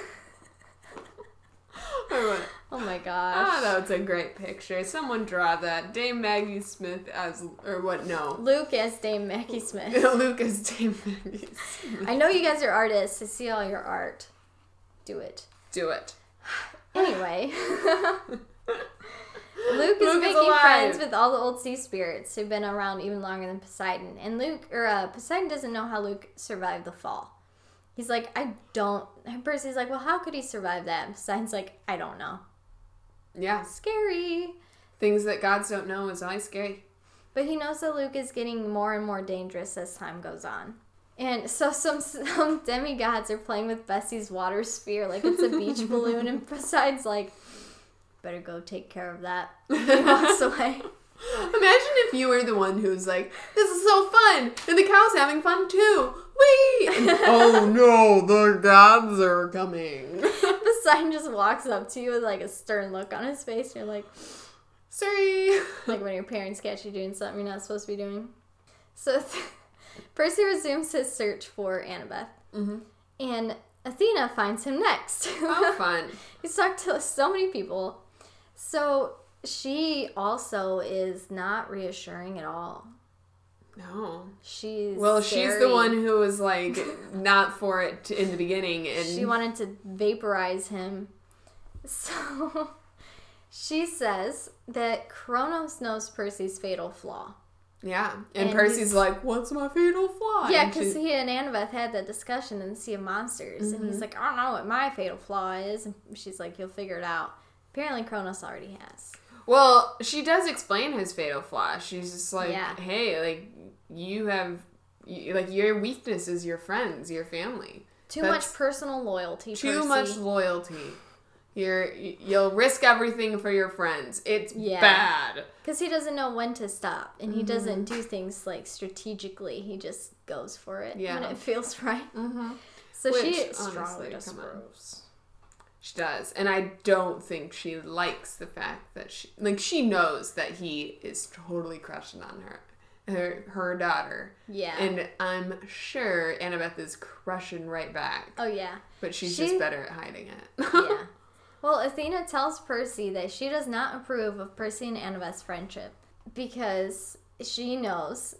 Or what? Oh my gosh. Ah, that's a great picture. Someone draw that. Dame Maggie Smith as, or what, no. Luke as Dame Maggie Smith. Luke as Dame Maggie Smith. I know you guys are artists. I see all your art. Do it. Do it. Anyway. Luke is Luke is making alive. friends with all the old sea spirits who've been around even longer than Poseidon. And Luke, or uh, Poseidon doesn't know how Luke survived the fall. He's like, I don't. And Percy's like, well, how could he survive that? And Poseidon's like, I don't know. Yeah. Scary. Things that gods don't know is always scary. But he knows that Luke is getting more and more dangerous as time goes on. And so some some demigods are playing with Bessie's water sphere like it's a beach balloon. And Poseidon's like, better go take care of that. He walks away. Imagine if you were the one who's like, this is so fun, and the cow's having fun too. Whee! And, oh no, the gods are coming. Poseidon just walks up to you with like a stern look on his face. And you're like, Sorry. like when your parents catch you doing something you're not supposed to be doing. So Percy resumes his search for Annabeth. Mm-hmm. And Athena finds him next. Oh, fun. He's talked to so many people. So she also is not reassuring at all. No. She's Well, she's very, the one who was like not for it in the beginning, and she wanted to vaporize him. So she says that Kronos knows Percy's fatal flaw. yeah, and, And Percy's he's- like, "What's my fatal flaw?" Yeah, And because she- he and Annabeth had that discussion in the Sea of Monsters, and he's like, I don't know what my fatal flaw is. And she's like, you'll figure it out. Apparently, Kronos already has. Well, she does explain his fatal flaw. She's just like, Yeah. "Hey, like you have, you, like your weakness is your friends, your family. Too That's much personal loyalty. Too Percy. much loyalty. You're you'll risk everything for your friends. It's Yeah. bad." Because he doesn't know when to stop, and he doesn't do things like strategically. He just goes for it Yeah. when it feels right. Mm-hmm. So Which, she honestly, strongly come on. disapproves. She does, and I don't think she likes the fact that she like she knows that he is totally crushing on her, her her daughter. Yeah. And I'm sure Annabeth is crushing right back, Oh yeah. but she's She- just better at hiding it. Yeah. Well, Athena tells Percy that she does not approve of Percy and Annabeth's friendship because she knows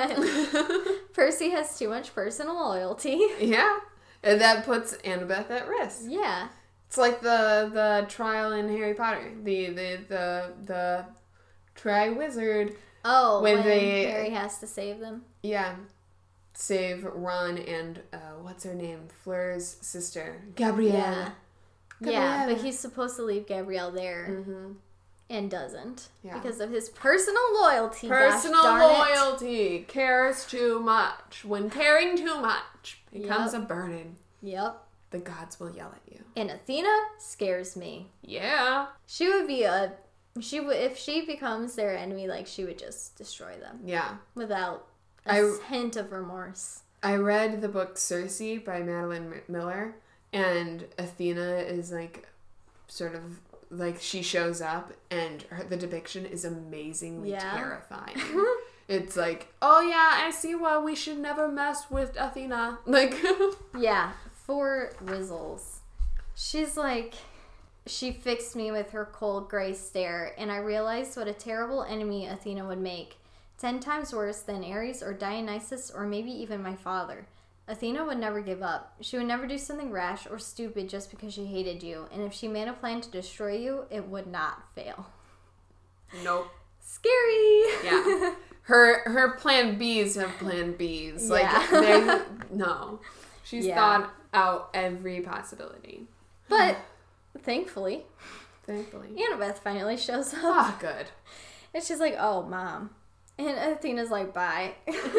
that Percy has too much personal loyalty. Yeah, and that puts Annabeth at risk. Yeah. It's like the the trial in Harry Potter, the the the the Triwizard. Oh, When when, they- Harry has to save them. Yeah, save Ron and uh, what's her name, Fleur's sister, Gabrielle. Yeah. Yeah, Gabrielle. but he's supposed to leave Gabrielle there Mm-hmm. and doesn't Yeah. because of his personal loyalty. gosh Personal darn it. loyalty, cares too much. When caring too much becomes Yep. a burden, Yep. the gods will yell at you. And Athena scares me. Yeah. She would be a she would if she becomes their enemy, like she would just destroy them Yeah. without a I- hint of remorse. I read the book Circe by Madeline M- Miller, and Athena is like, sort of, like, she shows up, and her, the depiction is amazingly Yeah. terrifying. It's like, oh yeah, I see why we should never mess with Athena. Like, Yeah, for Rizzles. She's like she fixed me with her cold gray stare, and I realized what a terrible enemy Athena would make. Ten times worse than Ares or Dionysus or maybe even my father. Athena would never give up. She would never do something rash or stupid just because she hated you, and if she made a plan to destroy you, it would not fail. Nope. Scary! Yeah. Her her plan B's have plan B's. Like, Yeah. they no. She's Yeah. thought out every possibility. But, thankfully, Thankfully. Annabeth finally shows up. Ah, good. And she's like, oh, Mom. And Athena's like, bye.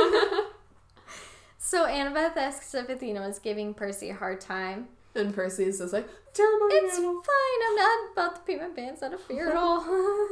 So Annabeth asks if Athena was giving Percy a hard time. And Percy is just like, terrible. It's fine. I'm not about to pee my pants out of fear at all.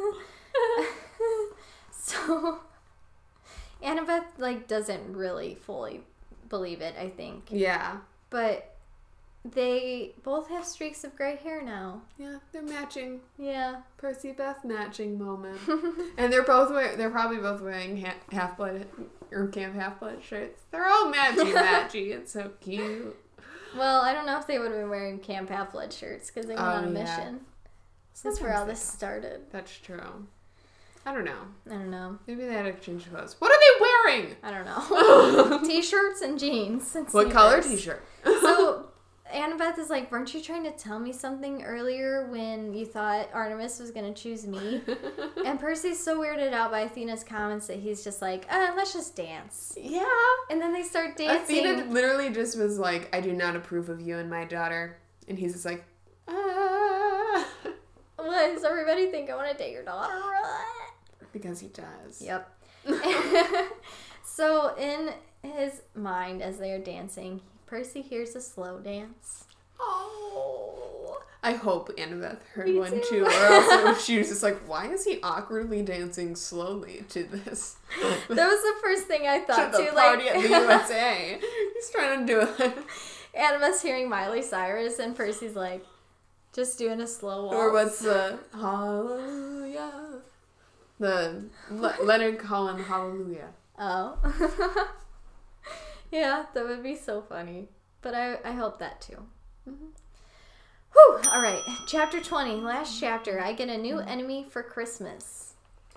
So Annabeth, like, doesn't really fully believe it, I think. Yeah. But they both have streaks of gray hair now. Yeah, they're matching. Yeah. Percy Beth matching moment. And they're both wearing, they're probably both wearing ha- Half-Blood or Camp Half-Blood shirts. They're all matchy matchy. It's so cute. Well, I don't know if they would have been wearing Camp Half-Blood shirts because they went Oh, on a yeah. mission. That's where all this started. That's true. I don't know. I don't know. Maybe they had to change clothes. What are they wearing? I don't know. T-shirts and jeans. And What color sneakers. t-shirt? So Annabeth is like, weren't you trying to tell me something earlier when you thought Artemis was going to choose me? And Percy's so weirded out by Athena's comments that he's just like, uh, let's just dance. Yeah. And then they start dancing. Athena literally just was like, I do not approve of you and my daughter. And he's just like, ah. What does everybody think I want to date your daughter? Because he does. Yep. So in his mind, as they are dancing, Percy hears a slow dance. Oh. I hope Annabeth heard Me one too. too. Or else she was just like, why is he awkwardly dancing slowly to this? That was the first thing I To thought the too. party Like, at the U S A. He's trying to do it. Annabeth's hearing Miley Cyrus, and Percy's like, just doing a slow waltz. Or what's the Hallelujah? The Le- Leonard Cohen Hallelujah. Oh. Yeah, that would be so funny. But I, I hope that too. Mm-hmm. Whew! Alright, chapter twenty, last chapter. I get a new enemy for Christmas.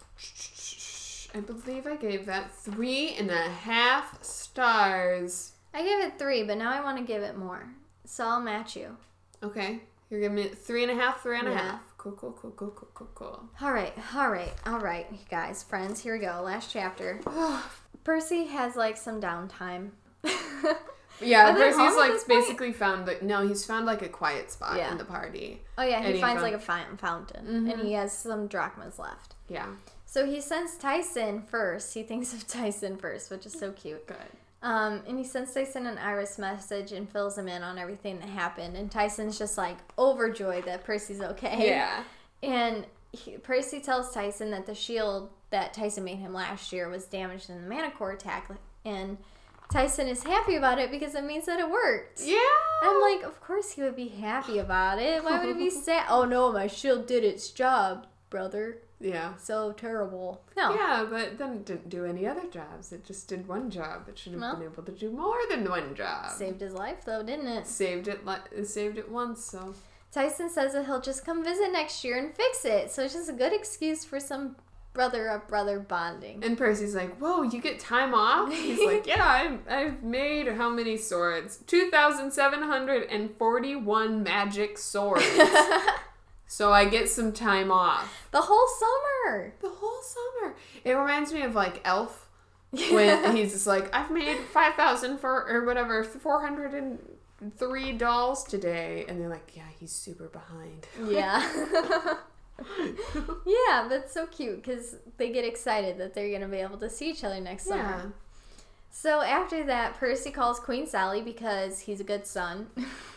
I believe I gave that three and a half stars. I gave it three, but now I want to give it more. So I'll match you. Okay. You're giving me three and a half, three and a Yeah. half. Cool, cool, cool, cool, cool, cool, cool. Alright, alright, alright, guys, friends, here we go. Last chapter. Percy has like some downtime. Yeah, Are they home Percy's at like this point? basically found like no, he's found like a quiet spot Yeah. in the party. Oh yeah, And he he finds found- like a fountain, fountain Mhm. and he has some drachmas left. Yeah. So he sends Tyson first. He thinks of Tyson first, which is so cute. Good. Um, and he sends Tyson an Iris message and fills him in on everything that happened. And Tyson's just like overjoyed that Percy's okay. Yeah. And he, Percy tells Tyson that the shield that Tyson made him last year was damaged in the Manicore attack. And Tyson is happy about it because it means that it worked. Yeah. I'm like, of course he would be happy about it. Why would he be sad? Oh no, my shield did its job, brother. Yeah. So terrible. No. Yeah, but then it didn't do any other jobs. It just did one job. It should have Well. been able to do more than one job. Saved his life though, didn't it? Saved it. li- it saved it once. So Tyson says that he'll just come visit next year and fix it. So it's just a good excuse for some brother up brother bonding. and Percy's like, "Whoa, you get time off?" He's like, "Yeah, I've I've made how many swords? Two thousand seven hundred and forty-one magic swords. So I get some time off." The whole summer. The whole summer. It reminds me of like Elf when he's just like, I've made five thousand for or whatever four hundred and three dolls today, and they're like, yeah, he's super behind. Yeah. Yeah, but it's so cute because they get excited that they're going to be able to see each other next Yeah. summer. So after that, Percy calls Queen Sally because he's a good son.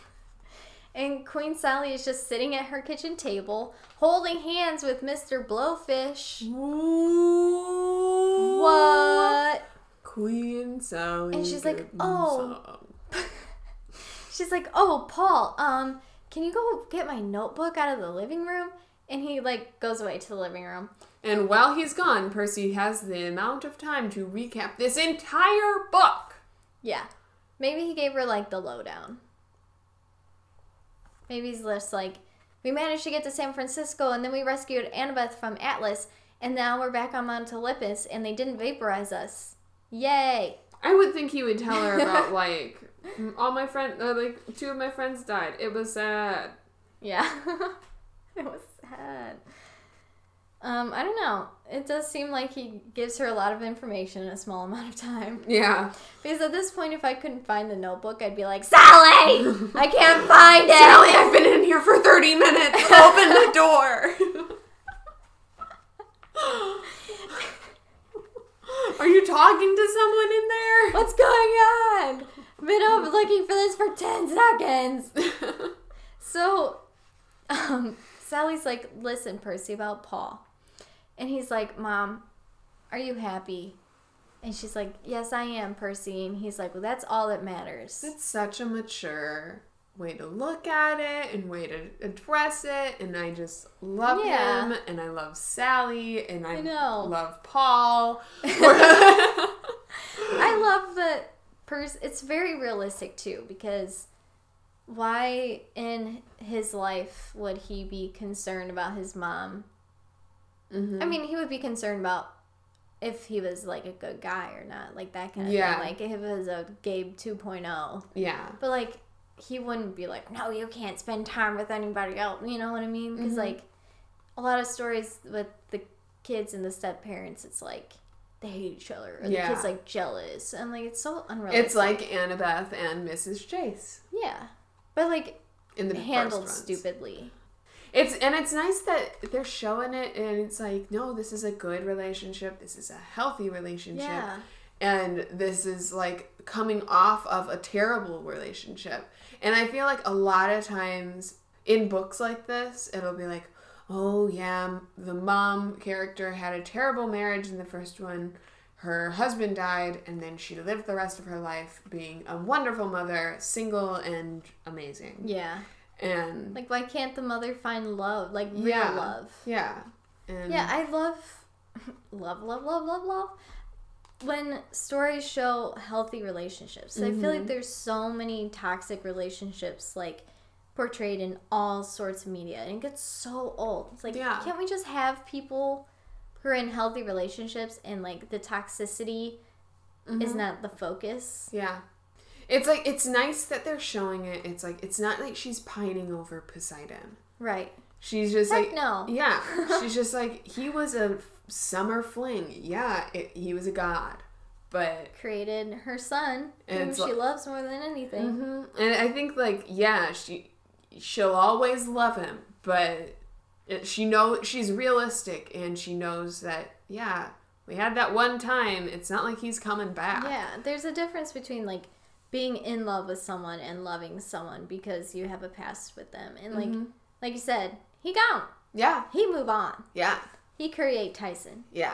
And Queen Sally is just sitting at her kitchen table, holding hands with Mister Blowfish. Ooh. What? Queen Sally. And she's like, getting "Oh." some. She's like, "Oh, Paul, um, can you go get my notebook out of the living room?" And he, like, goes away to the living room. And while he's gone, Percy has the amount of time to recap this entire book. Yeah. Maybe he gave her, like, the lowdown. Maybe he's just like, we managed to get to San Francisco, and then we rescued Annabeth from Atlas, and now we're back on Mount Olympus, and they didn't vaporize us. Yay! I would think he would tell her about, like, all my friends, uh, like, two of my friends died. It was sad. Yeah. It was sad. Um, I don't know. It does seem like he gives her a lot of information in a small amount of time. Yeah. Because at this point, if I couldn't find the notebook, I'd be like, Sally! I can't find it! Sally, I've been in here for thirty minutes. Open the door. Are you talking to someone in there? What's going on? I've been up looking for this for ten seconds. So, um, Sally's like, listen, Percy, about Paul. And he's like, Mom, are you happy? And she's like, yes, I am, Percy. And he's like, well, that's all that matters. It's such a mature way to look at it and way to address it. And I just love Yeah. him. And I love Sally. And I, I know. love Paul. I love that Percy. It's very realistic, too, because why in his life would he be concerned about his mom? Mm-hmm. I mean, he would be concerned about if he was, like, a good guy or not. Like, that kind of Yeah. thing. Like, if it was a Gabe two point oh. Yeah. But, like, he wouldn't be like, no, you can't spend time with anybody else. You know what I mean? Because, Mm-hmm. like, a lot of stories with the kids and the step-parents, it's like, they hate each other. Or Yeah. the kid's, like, jealous. And, like, it's so unrealistic. It's like Annabeth and Missus Chase. Yeah. But, like, In the handled first ones. stupidly. It's and it's nice that they're showing it, and it's like, no, this is a good relationship. This is a healthy relationship. Yeah. And this is like coming off of a terrible relationship. And I feel like a lot of times in books like this, it'll be like, oh yeah, the mom character had a terrible marriage in the first one. Her husband died, and then she lived the rest of her life being a wonderful mother, single and amazing. Yeah. And Like, why can't the mother find love? Like, real Yeah. love. yeah. And Yeah, I love, love, love, love, love, love when stories show healthy relationships. I feel like Mhm. there's so many toxic relationships, like, portrayed in all sorts of media, and it gets so old. It's like, Yeah. can't we just have people who are in healthy relationships and, like, the toxicity is Mhm. not the focus? Yeah. It's like, it's nice that they're showing it. It's like, it's not like she's pining over Poseidon. Right. She's just Heck like, no. yeah. She's just like, he was a summer fling. Yeah, it, he was a god. But, Created her son, And whom it's she like- loves more than anything. hmm and I think, like, yeah, she, she'll always love him. But it, she know she's realistic, and she knows that, yeah, we had that one time. It's not like he's coming back. Yeah, there's a difference between, like, being in love with someone and loving someone because you have a past with them. And, like, Mhm. like you said, he gone. Yeah. He move on. Yeah. He create Tyson. Yeah.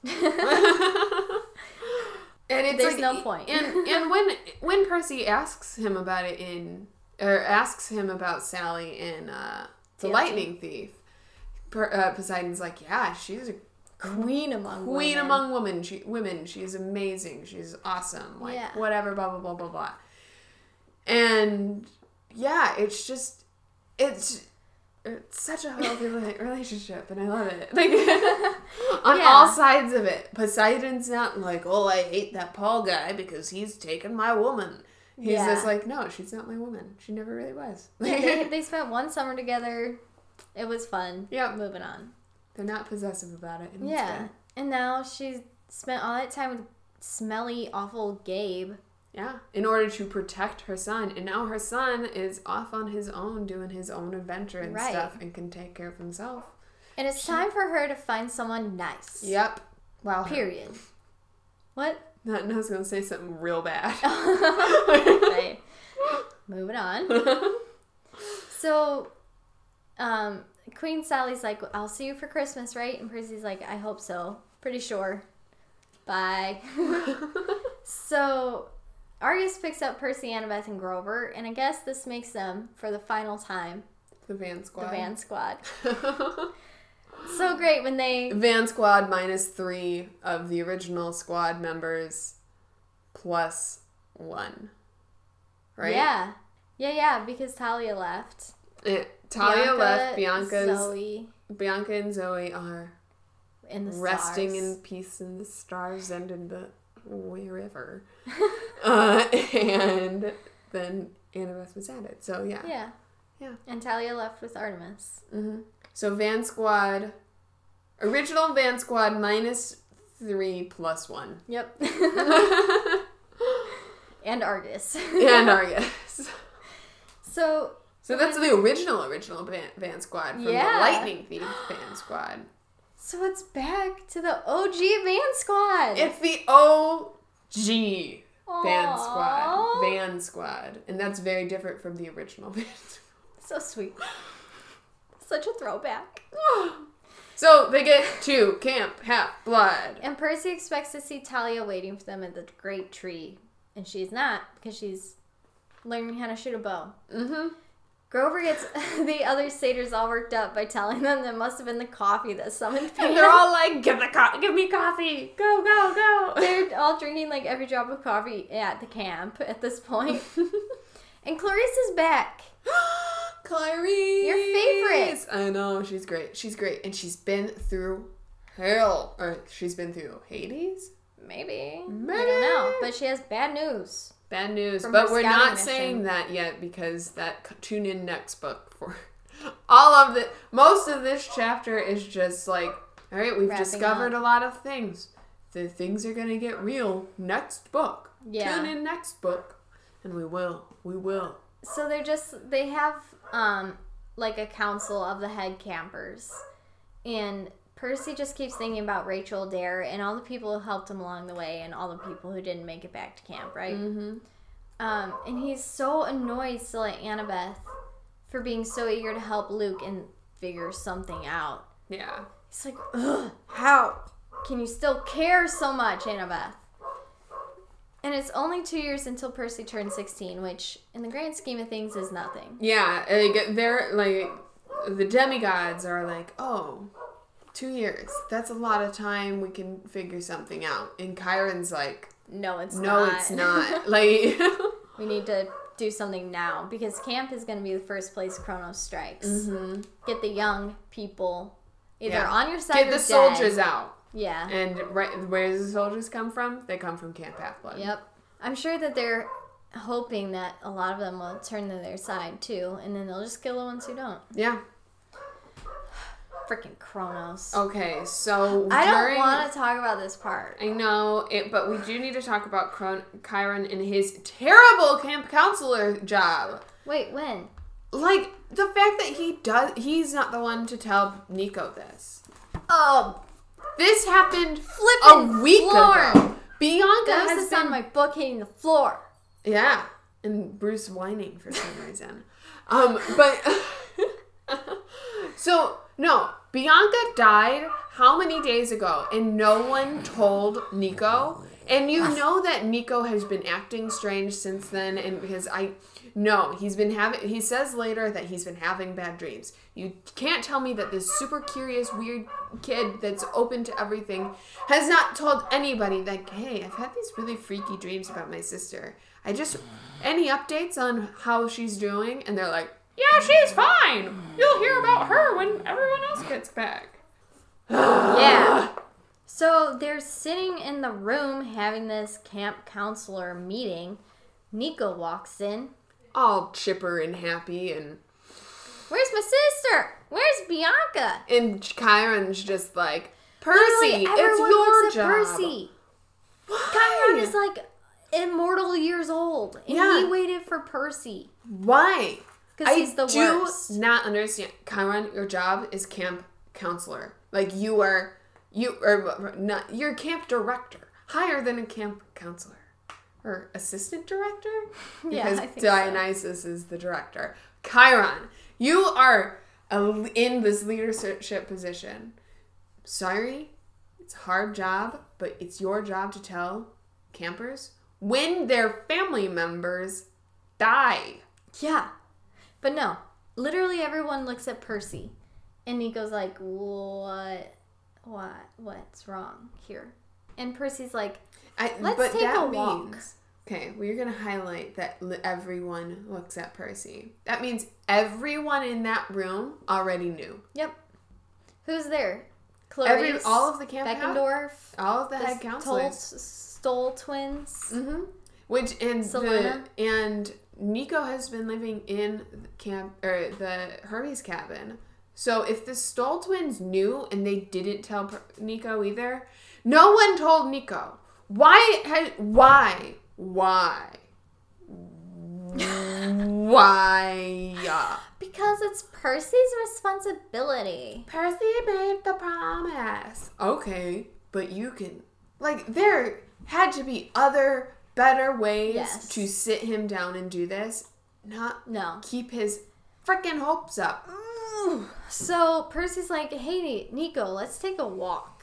And it's There's like, no point. and and when when Percy asks him about it in, or asks him about Sally in uh, The T F T. Lightning Thief, per, uh, Poseidon's like, yeah, she's a Queen among queen women. among women. She women. She's amazing. She's awesome. Like Yeah. whatever. Blah blah blah blah blah. And yeah, it's just it's. It's such a healthy rela- relationship, and I love it. Like on Yeah. all sides of it. Poseidon's not like, oh, I hate that Paul guy because he's taken my woman. He's Yeah. just like, no, she's not my woman. She never really was. Yeah, they, they spent one summer together. It was fun. Yep. Moving on. They're not possessive about it. and it's Yeah. good. And now she's spent all that time with smelly, awful Gabe. Yeah. In order to protect her son. And now her son is off on his own doing his own adventure and Right. stuff and can take care of himself. And it's time for her to find someone nice. Yep. Wow. Period. What? No, I was going to say something real bad. Okay. Moving on. So, um, Queen Sally's like, I'll see you for Christmas, right? And Percy's like, I hope so. Pretty sure. Bye. So, Argus picks up Percy, Annabeth, and Grover, and I guess this makes them, for the final time, The Van Squad. the Van Squad. So great when they... Van Squad minus three of the original squad members plus one. Right? Yeah. Yeah, yeah, because Talia left. It, Talia Bianca, left. Bianca's Zoe Bianca and Zoe are in the resting stars. in peace in the stars and in the wherever. uh, and then Annabeth was added. So yeah. Yeah. Yeah. And Talia left with Artemis. Mm-hmm. So Van Squad, original Van Squad minus three plus one. Yep. And Argus. And Argus. So. So that's the original, original Van, Van Squad from Yeah. the Lightning Thief Van Squad. So it's back to the O G Van Squad. It's the O G Van Aww. Squad. Van Squad. And that's very different from the original Van Squad. So sweet. Such a throwback. So they get to Camp Half-Blood. And Percy expects to see Talia waiting for them at the great tree. And she's not, because she's learning how to shoot a bow. Mm-hmm. Grover gets the other satyrs all worked up by telling them that must have been the coffee that summoned Pan. And they're all like, give, the co- give me coffee. Go, go, go. They're all drinking like every drop of coffee at the camp at this point. And Clarice is back. Clarice. Your favorite. I know, she's great. She's great. And she's been through hell. Or she's been through Hades? Maybe. Maybe. I don't know. But she has bad news. Bad news. From But her we're scouting not mission. saying that yet because that tune in next book for all of the most of this chapter is just like, all right, we've Wrapping discovered up. a lot of things. The things are going to get real next book. Yeah. Tune in next book. And we will. We will. So they're just, they have um like a council of the head campers. And Percy just keeps thinking about Rachel Adair and all the people who helped him along the way and all the people who didn't make it back to camp, right? Mm-hmm. Um, and he's so annoyed still at Annabeth for being so eager to help Luke and figure something out. Yeah. He's like, ugh, how can you still care so much, Annabeth? And it's only two years until Percy turns sixteen, which in the grand scheme of things is nothing. Yeah, like they're like the demigods are like, oh, two years. That's a lot of time. We can figure something out. And Chiron's like, No, it's no, not. it's not. Like, We need to do something now because camp is going to be the first place Kronos strikes. mm-hmm. Get the young people either Yeah. on your side Get or the dead. soldiers out. Yeah. And right, where does the soldiers come from? They come from Camp Half-Blood. Yep. I'm sure that they're hoping that a lot of them will turn to their side too, and then they'll just kill the ones who don't. Yeah. Freaking Kronos. Okay, so I don't during- want to talk about this part. I know it, but we do need to talk about Chron- Chiron and his terrible camp counselor job. Wait, when? Like the fact that he does, he's not the one to tell Nico this. Oh, This happened flippin' a week floor. ago. Bianca That was has the sound been of my book hitting the floor. yeah, and Bruce whining for some reason. Um, but so no, Bianca died how many days ago, and no one told Nico. And you know that Nico has been acting strange since then, and because I no, he's been having. He says later that he's been having bad dreams. You can't tell me that this super curious, weird kid that's open to everything has not told anybody that, hey, I've had these really freaky dreams about my sister. I just any updates on how she's doing, and they're like, yeah, she's fine. You'll hear about her when everyone else gets back. Yeah. So they're sitting in the room having this camp counselor meeting. Nico walks in. All chipper and happy, and Where's my sister? Where's Bianca? and Chiron's just like, Percy, Literally, it's everyone your looks at job. Percy. Why? Chiron is like immortal years old, and Yeah. he waited for Percy Why? because I he's the do worst. not understand. Chiron, your job is camp counselor. Like you are, you are not. You're camp director, higher than a camp counselor or assistant director. Yeah, Because I think so. Dionysus is the director. Chiron, you are a, in this leadership position. Sorry, it's a hard job, but it's your job to tell campers when their family members die. Yeah, but no. Literally, everyone looks at Percy, and Nico's like, "What? What? What's wrong here?" And Percy's like, I, Let's but take that a walk. means Okay, we're going to highlight that li- everyone looks at Percy. That means everyone in that room already knew. Yep. Who's there? Clarice, Every, all of the camp Beckendorf, all of the, the head counselors. Stoll twins. Mm-hmm. Which, and Selena. the, and Nico has been living in the camp, or the Hermes cabin. So if the Stoll twins knew and they didn't tell per- Nico either, no one told Nico. Why? Had, why? Why? Why? Because it's Percy's responsibility. Percy made the promise. Okay, but you can... Like, there had to be other, better ways yes. to sit him down and do this. Not no. keep his freaking hopes up. So, Percy's like, hey, Nico, let's take a walk.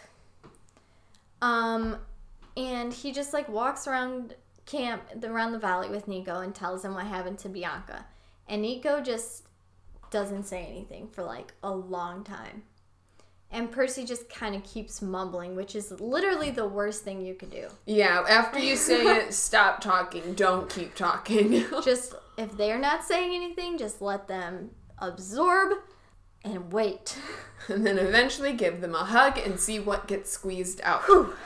Um, and he just, like, walks around... camp around the valley with Nico and tells him what happened to Bianca. And Nico just doesn't say anything for like a long time. And Percy just kind of keeps mumbling, which is literally the worst thing you could do. Yeah, after you say it, stop talking. Don't keep talking. Just, if they're not saying anything, just let them absorb and wait. And then eventually give them a hug and see what gets squeezed out.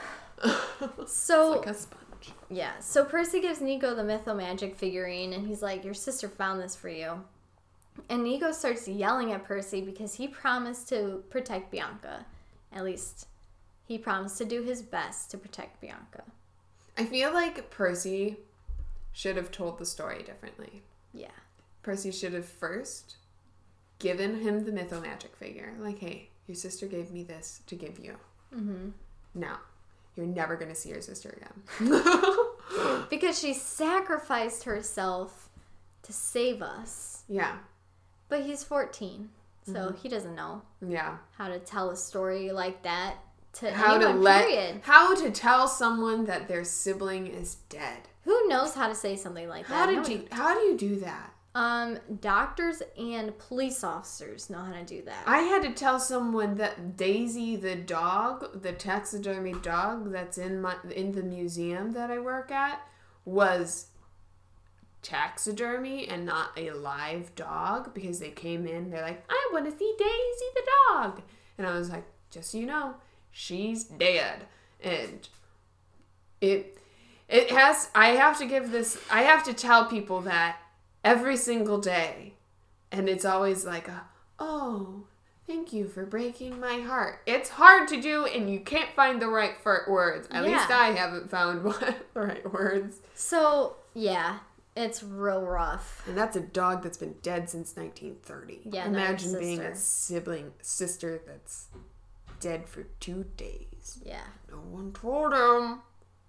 So... It's like a sponge. Yeah, so Percy gives Nico the Mythomagic figurine, and he's like, your sister found this for you. And Nico starts yelling at Percy because he promised to protect Bianca. At least, he promised to do his best to protect Bianca. I feel like Percy should have told the story differently. Yeah. Percy should have first given him the Mythomagic figure. Like, hey, your sister gave me this to give you. Mm-hmm. Now, you're never going to see your sister again. Because she sacrificed herself to save us. Yeah. But he's fourteen, so mm-hmm. he doesn't know yeah. how to tell a story like that to how anyone, to let, period. How to tell someone that their sibling is dead. Who knows how to say something like how that? Did you, how do you do that? Um, doctors and police officers know how to do that. I had to tell someone that Daisy the dog, the taxidermy dog that's in my in the museum that I work at, was taxidermy and not a live dog, because they came in, they're like, I want to see Daisy the dog. And I was like, just so you know, she's dead. And it it has I have to give this I have to tell people that every single day. And it's always like a, oh, thank you for breaking my heart. It's hard to do, and you can't find the right words. At yeah. least I haven't found one, the right words. So, yeah, it's real rough. And that's a dog that's been dead since nineteen thirty. Yeah, imagine being a sibling, sister that's dead for two days. Yeah. No one told him.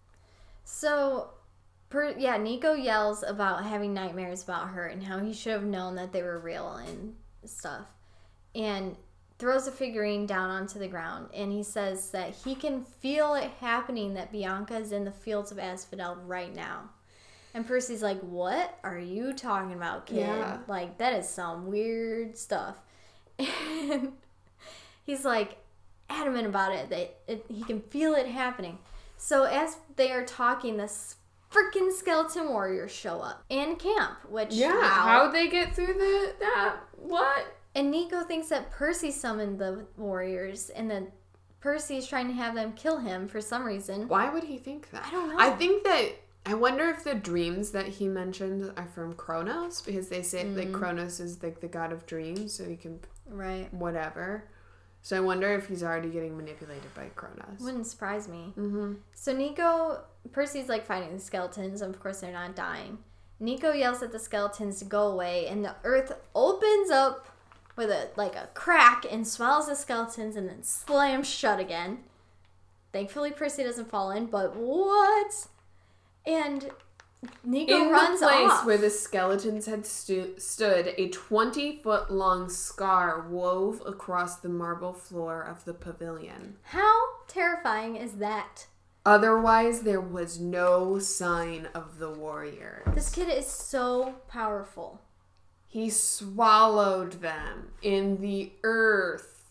So... Per, yeah, Nico yells about having nightmares about her and how he should have known that they were real and stuff. And throws a figurine down onto the ground. And he says that he can feel it happening, that Bianca is in the fields of Asphodel right now. And Percy's like, what are you talking about, kid? Yeah. Like, that is some weird stuff. And he's like adamant about it, that it, he can feel it happening. So as they are talking, this freaking skeleton warriors show up in camp, which yeah, how how'd they get through the that what? And Nico thinks that Percy summoned the warriors, and then Percy is trying to have them kill him for some reason. Why would he think that? I don't know. I think that I wonder if the dreams that he mentioned are from Kronos, because they say mm. like Kronos is like the god of dreams, so he can right whatever. So I wonder if he's already getting manipulated by Kronos. Wouldn't surprise me. Mm-hmm. So Nico, Percy's like fighting the skeletons, and of course they're not dying. Nico yells at the skeletons to go away, and the earth opens up with a like a crack and swallows the skeletons and then slams shut again. Thankfully Percy doesn't fall in, but what? And Nico in runs the place off. where the skeletons had stu- stood, a twenty-foot-long scar wove across the marble floor of the pavilion. How terrifying is that? Otherwise, there was no sign of the warriors. This kid is so powerful. He swallowed them in the earth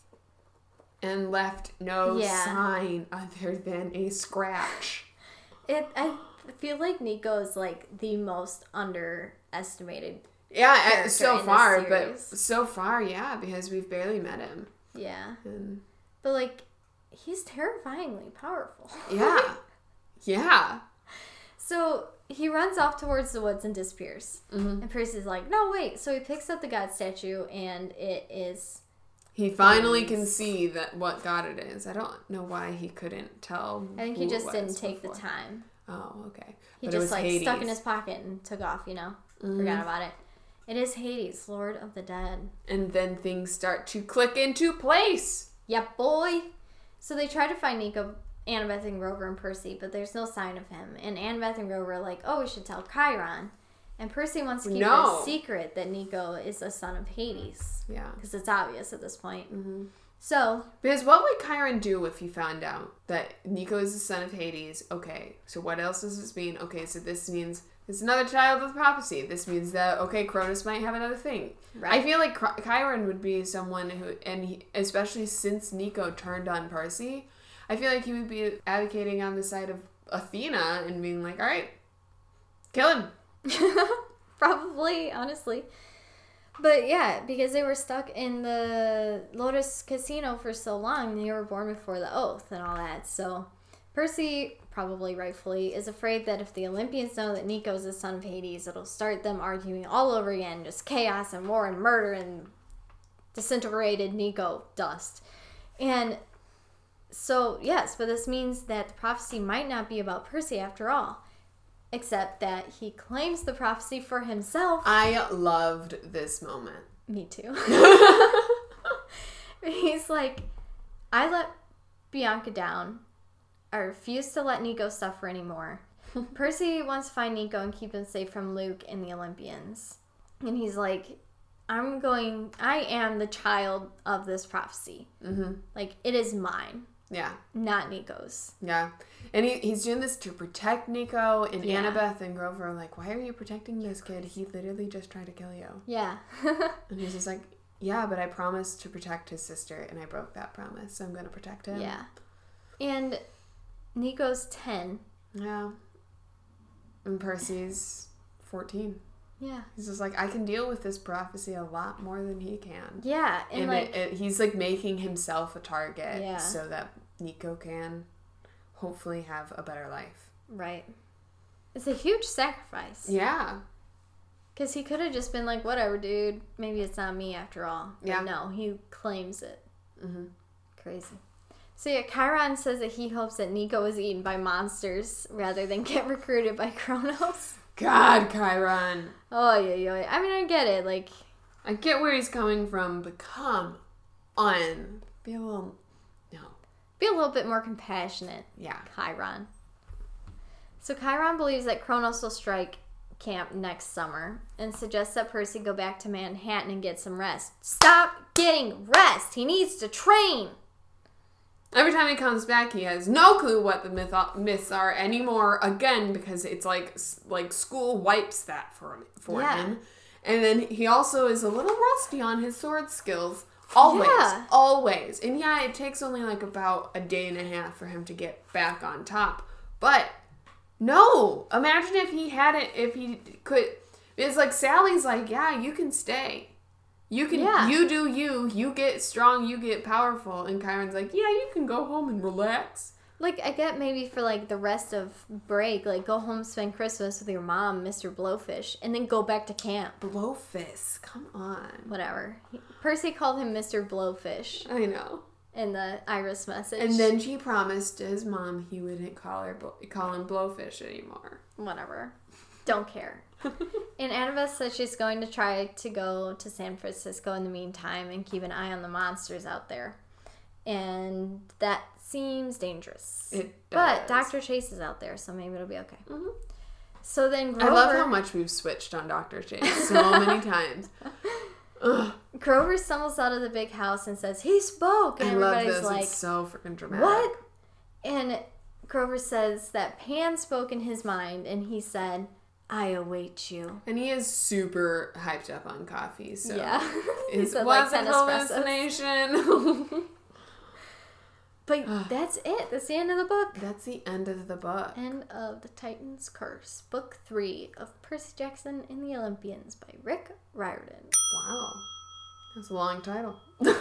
and left no yeah. sign other than a scratch. It, I feel like Nico is like the most underestimated. Yeah, so far, but series. so far, yeah, because we've barely met him. Yeah. And But like, he's terrifyingly powerful. yeah. Yeah. So he runs off towards the woods and disappears. Mm-hmm. And Percy's like, no, wait. So he picks up the god statue, and it is... He finally Hades. can see that what god it is. I don't know why he couldn't tell. I think who he it just didn't was take before. the time. Oh, okay. He But it just was like Hades. stuck in his pocket and took off, you know? Mhm. Forgot about it. It is Hades, Lord of the Dead. And then things start to click into place. Yep, boy. So they try to find Nico, Annabeth, and Grover, and Percy, but there's no sign of him. And Annabeth and Grover are like, oh, we should tell Chiron. And Percy wants to keep No. it a secret that Nico is a son of Hades. Yeah. Because it's obvious at this point. Mm-hmm. So, Because what would Chiron do if he found out that Nico is the son of Hades? Okay, so what else does this mean? Okay, so this means it's another child of prophecy. This means that, okay, Cronus might have another thing. right. I feel like Chi- Chiron would be someone who, and he, especially since Nico turned on Percy, I feel like he would be advocating on the side of Athena and being like, all right, kill him. Probably, honestly. But yeah, because they were stuck in the Lotus Casino for so long, they were born before the oath and all that. So Percy, probably rightfully, is afraid that if the Olympians know that Nico is the son of Hades, it'll start them arguing all over again. Just chaos and war and murder and disintegrated Nico dust. And so, yes, but this means that the prophecy might not be about Percy after all. Except that he claims the prophecy for himself. I loved this moment. Me too. He's like, I let Bianca down. I refuse to let Nico suffer anymore. Percy wants to find Nico and keep him safe from Luke and the Olympians. And he's like, I'm going, I am the child of this prophecy. Mm-hmm. Like, it is mine, Yeah. not Nico's. Yeah. And he, he's doing this to protect Nico, and Yeah. Annabeth and Grover are like, why are you protecting this kid? He literally just tried to kill you. Yeah. And he's just like, yeah, but I promised to protect his sister, and I broke that promise, so I'm going to protect him. Yeah. And Nico's ten. Yeah. And Percy's fourteen. Yeah. He's just like, I can deal with this prophecy a lot more than he can. Yeah. And, And like, it, it, he's like making himself a target Yeah. so that Nico can hopefully have a better life. right. It's a huge sacrifice. Yeah. Because he could have just been like, whatever, dude. Maybe it's not me after all. But Yeah. no, he claims it. Mm-hmm. Crazy. So yeah, Chiron says that he hopes that Nico is eaten by monsters rather than get recruited by Kronos. God, Chiron. Oh, yeah, yeah. I mean, I get it. Like, I get where he's coming from, but come on. Be a little... No. be a little bit more compassionate, Yeah. Chiron. So Chiron believes that Kronos will strike camp next summer and suggests that Percy go back to Manhattan and get some rest. Stop getting rest! He needs to train! Every time he comes back, he has no clue what the myth- myths are anymore, again, because it's like like school wipes that for, him, for Yeah. him. And then he also is a little rusty on his sword skills. Always. Yeah. Always. And yeah, it takes only like about a day and a half for him to get back on top. But, no! Imagine if he had it, if he could... It's like Sally's like, yeah, you can stay. You can, Yeah. you do you, you get strong, you get powerful. And Chiron's like, yeah, you can go home and relax. Like, I get maybe for, like, the rest of break, like, go home, spend Christmas with your mom, Mister Blowfish, and then go back to camp. Blowfist, come on. Whatever. He- Percy called him Mister Blowfish I know. in the Iris message. And then she promised to his mom he wouldn't call her blo- call him Blowfish anymore. Whatever. Don't care. And Annabeth says she's going to try to go to San Francisco in the meantime and keep an eye on the monsters out there. And that seems dangerous. It But does. Doctor Chase is out there, so maybe it'll be okay. Mhm. So then Grover... I love how much we've switched on Doctor Chase so many times. Ugh, Grover stumbles out of the big house and says, he spoke! And I love everybody's this. like, It's so freaking dramatic. what? And Grover says that Pan spoke in his mind, and he said, I await you. And he is super hyped up on coffee, so Yeah. He it said, like, was a ten espressos. hallucination. But that's it. That's the end of the book. That's the end of the book. End of The Titan's Curse, Book three of Percy Jackson and the Olympians by Rick Riordan. Wow. That's a long title.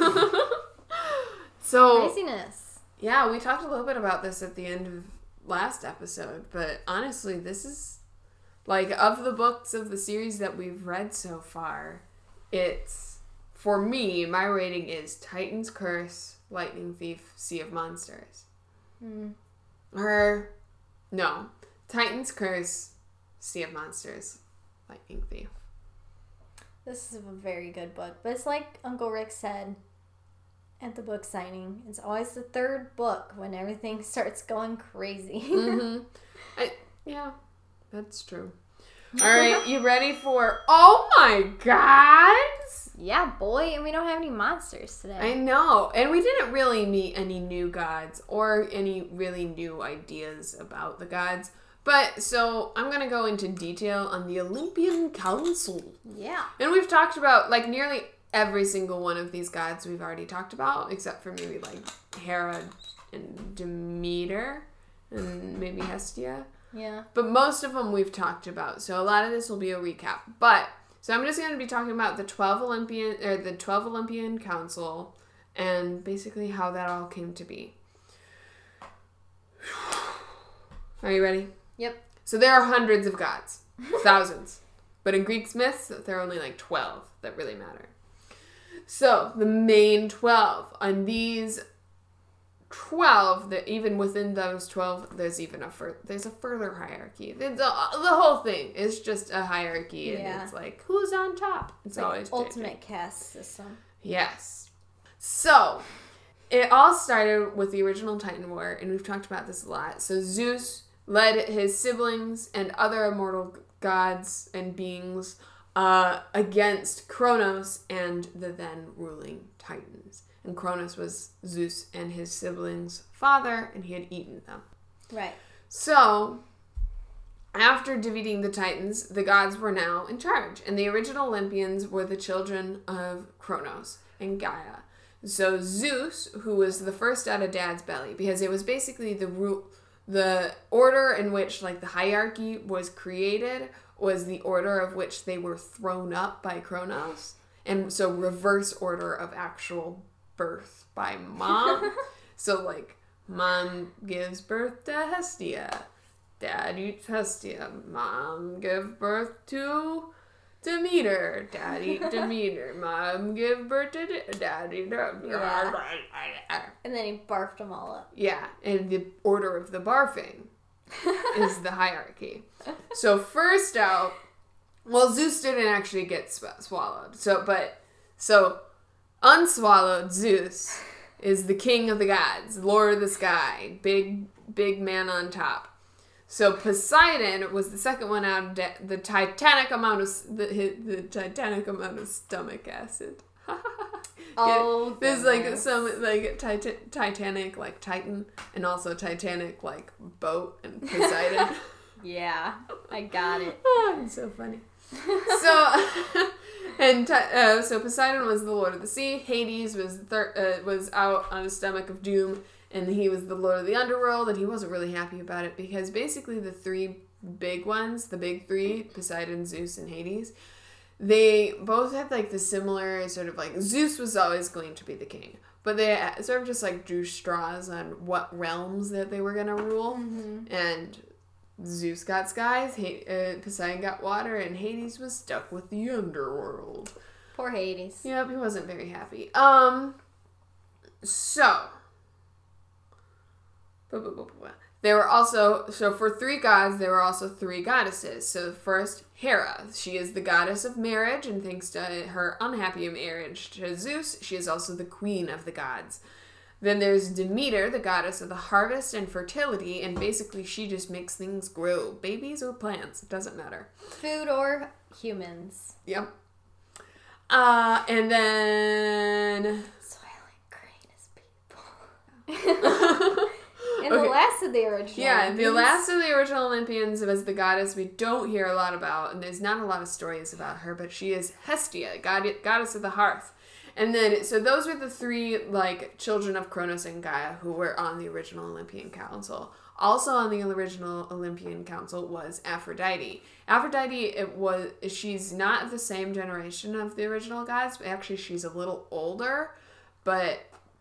So, Craziness. Yeah, we talked a little bit about this at the end of last episode, but honestly, this is, like, of the books of the series that we've read so far, it's, for me, my rating is Titan's Curse, Lightning Thief, Sea of Monsters. Mm. Or, no. Titan's Curse, Sea of Monsters, Lightning Thief. This is a very good book. But it's like Uncle Rick said at the book signing. It's always the third book when everything starts going crazy. Mm-hmm. I, yeah, that's true. All right, you ready for... Oh my gods! Yeah, boy, and we don't have any monsters today. I know. And we didn't really meet any new gods or any really new ideas about the gods. But, so, I'm going to go into detail on the Olympian Council. Yeah. And we've talked about, like, nearly every single one of these gods we've already talked about, except for maybe, like, Hera and Demeter and maybe Hestia. Yeah. But most of them we've talked about. So a lot of this will be a recap. But, so I'm just going to be talking about the twelve Olympian, or the twelve Olympian Council and basically how that all came to be. Are you ready? Yep. So there are hundreds of gods. Thousands. But in Greek myths, there are only like twelve that really matter. So, the main twelve. On these twelve, that even within those twelve, there's even a fur- there's a further hierarchy. The, the, the whole thing is just a hierarchy, and yeah. it's like, who's on top? It's like always ultimate caste system. Yes. So, it all started with the original Titan War, and we've talked about this a lot. So, Zeus led his siblings and other immortal gods and beings uh, against Kronos and the then ruling Titans. And Kronos was Zeus and his siblings' father, and he had eaten them. Right. So, after defeating the Titans, the gods were now in charge. And the original Olympians were the children of Kronos and Gaia. So Zeus, who was the first out of Dad's belly, because it was basically the root, the order in which, like, the hierarchy was created was the order of which they were thrown up by Kronos. And so reverse order of actual birth by mom. So, like, mom gives birth to Hestia. Dad eats Hestia. Mom gives birth to Demeter. Dad eat Demeter. Mom give birth to De- Daddy. Yeah. And then he barfed them all up. Yeah, and the order of the barfing is the hierarchy. So first out, well, Zeus didn't actually get sw- swallowed. So, but, so, unswallowed Zeus is the king of the gods, Lord of the sky, big, big man on top. So Poseidon was the second one out of de- the titanic amount of, the, the titanic amount of stomach acid. Oh, yeah, there's like some like tit- Titanic like Titan and also Titanic like boat and Poseidon. Yeah, I got it. Oh, it's so funny. So and uh, so Poseidon was the Lord of the Sea. Hades was thir- uh, was out on the stomach of doom, and he was the Lord of the Underworld, and he wasn't really happy about it because basically the three big ones, the big three, Poseidon, Zeus, and Hades, they both had like the similar sort of like Zeus was always going to be the king, but they sort of just like drew straws on what realms that they were going to rule. Mm-hmm. And Zeus got skies, H- uh, Poseidon got water, and Hades was stuck with the underworld. Poor Hades. Yep, he wasn't very happy. Um, so there were also, so for three gods, there were also three goddesses. So first, Hera. She is the goddess of marriage, and thanks to her unhappy marriage to Zeus, she is also the queen of the gods. Then there's Demeter, the goddess of the harvest and fertility, and basically she just makes things grow. Babies or plants, it doesn't matter. Food or humans. Yep. Uh, and then... Soylent Green is people. And okay. The last of the original Yeah, Olympians. the last of the original Olympians was the goddess we don't hear a lot about, and there's not a lot of stories about her, but she is Hestia, god- goddess of the hearth. And then, so those were the three, like, children of Kronos and Gaia who were on the original Olympian Council. Also on the original Olympian Council was Aphrodite. Aphrodite, it was, she's not the same generation of the original gods. Actually, she's a little older, but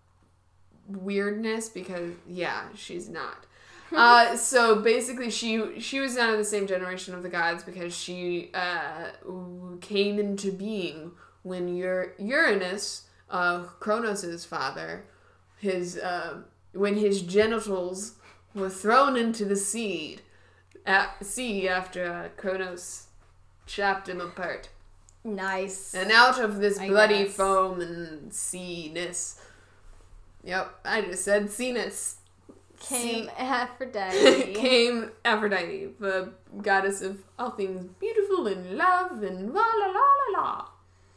weirdness because, yeah, she's not. uh, so basically, she she was not of the same generation of the gods because she uh, came into being when Ur- Uranus, uh, Kronos' father, his uh, when his genitals were thrown into the sea, at sea after uh, Kronos chopped him apart. Nice. And out of this I bloody guess. foam and sea-ness. Yep, I just said sea-ness. Came Sea- Aphrodite. Came Aphrodite, the goddess of all things beautiful and love and la la la la la.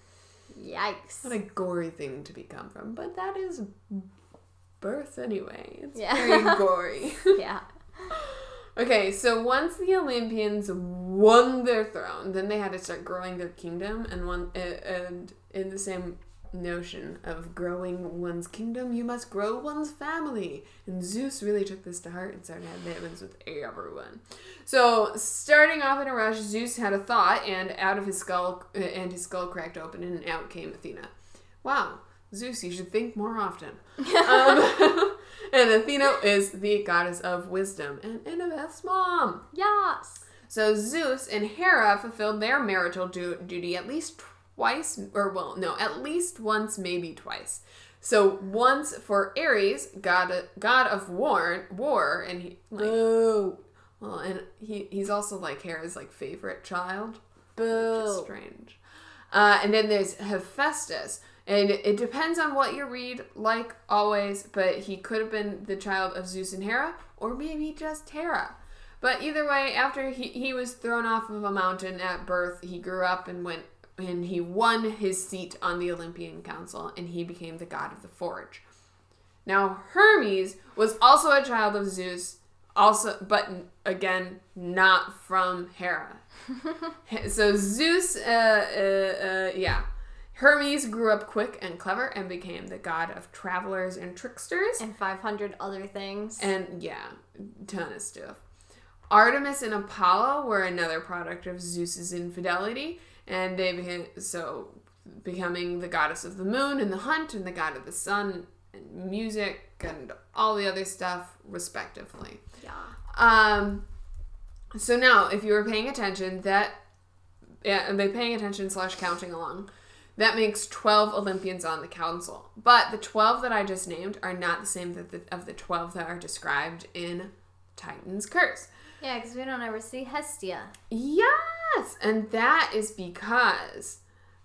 Yikes. What a gory thing to become from, but that is birth anyway. It's Yeah. very gory. Yeah. Okay, so once the Olympians won their throne, then they had to start growing their kingdom, and one and in the same notion of growing one's kingdom, you must grow one's family. And Zeus really took this to heart and started having babies with everyone. So, starting off in a rush, Zeus had a thought, and out of his skull, and his skull cracked open, and out came Athena. Wow, Zeus, you should think more often. um, and Athena is the goddess of wisdom and Annabeth's mom. Yes. So Zeus and Hera fulfilled their marital du- duty at least twice, or well, no, at least once, maybe twice. So once for Ares, god god of war, war, and he like, Boo. well, and he he's also like Hera's like favorite child, Boo. which is strange. Uh, and then there's Hephaestus, and it depends on what you read, like always. But he could have been the child of Zeus and Hera, or maybe just Hera. But either way, after he, he was thrown off of a mountain at birth, he grew up and went and he won his seat on the Olympian Council, and he became the god of the forge. Now, Hermes was also a child of Zeus, also, but again, not from Hera. So Zeus, uh, uh, uh, yeah. Hermes grew up quick and clever and became the god of travelers and tricksters. And five hundred other things. And yeah, ton of stuff. Artemis and Apollo were another product of Zeus's infidelity, and they became so becoming the goddess of the moon and the hunt and the god of the sun and music and all the other stuff respectively. Yeah. Um so now if you were paying attention, that yeah, by paying attention slash counting along, that makes twelve Olympians on the council. But the twelve that I just named are not the same that the, of the twelve that are described in Titan's Curse. Yeah, because we don't ever see Hestia. Yes! And that is because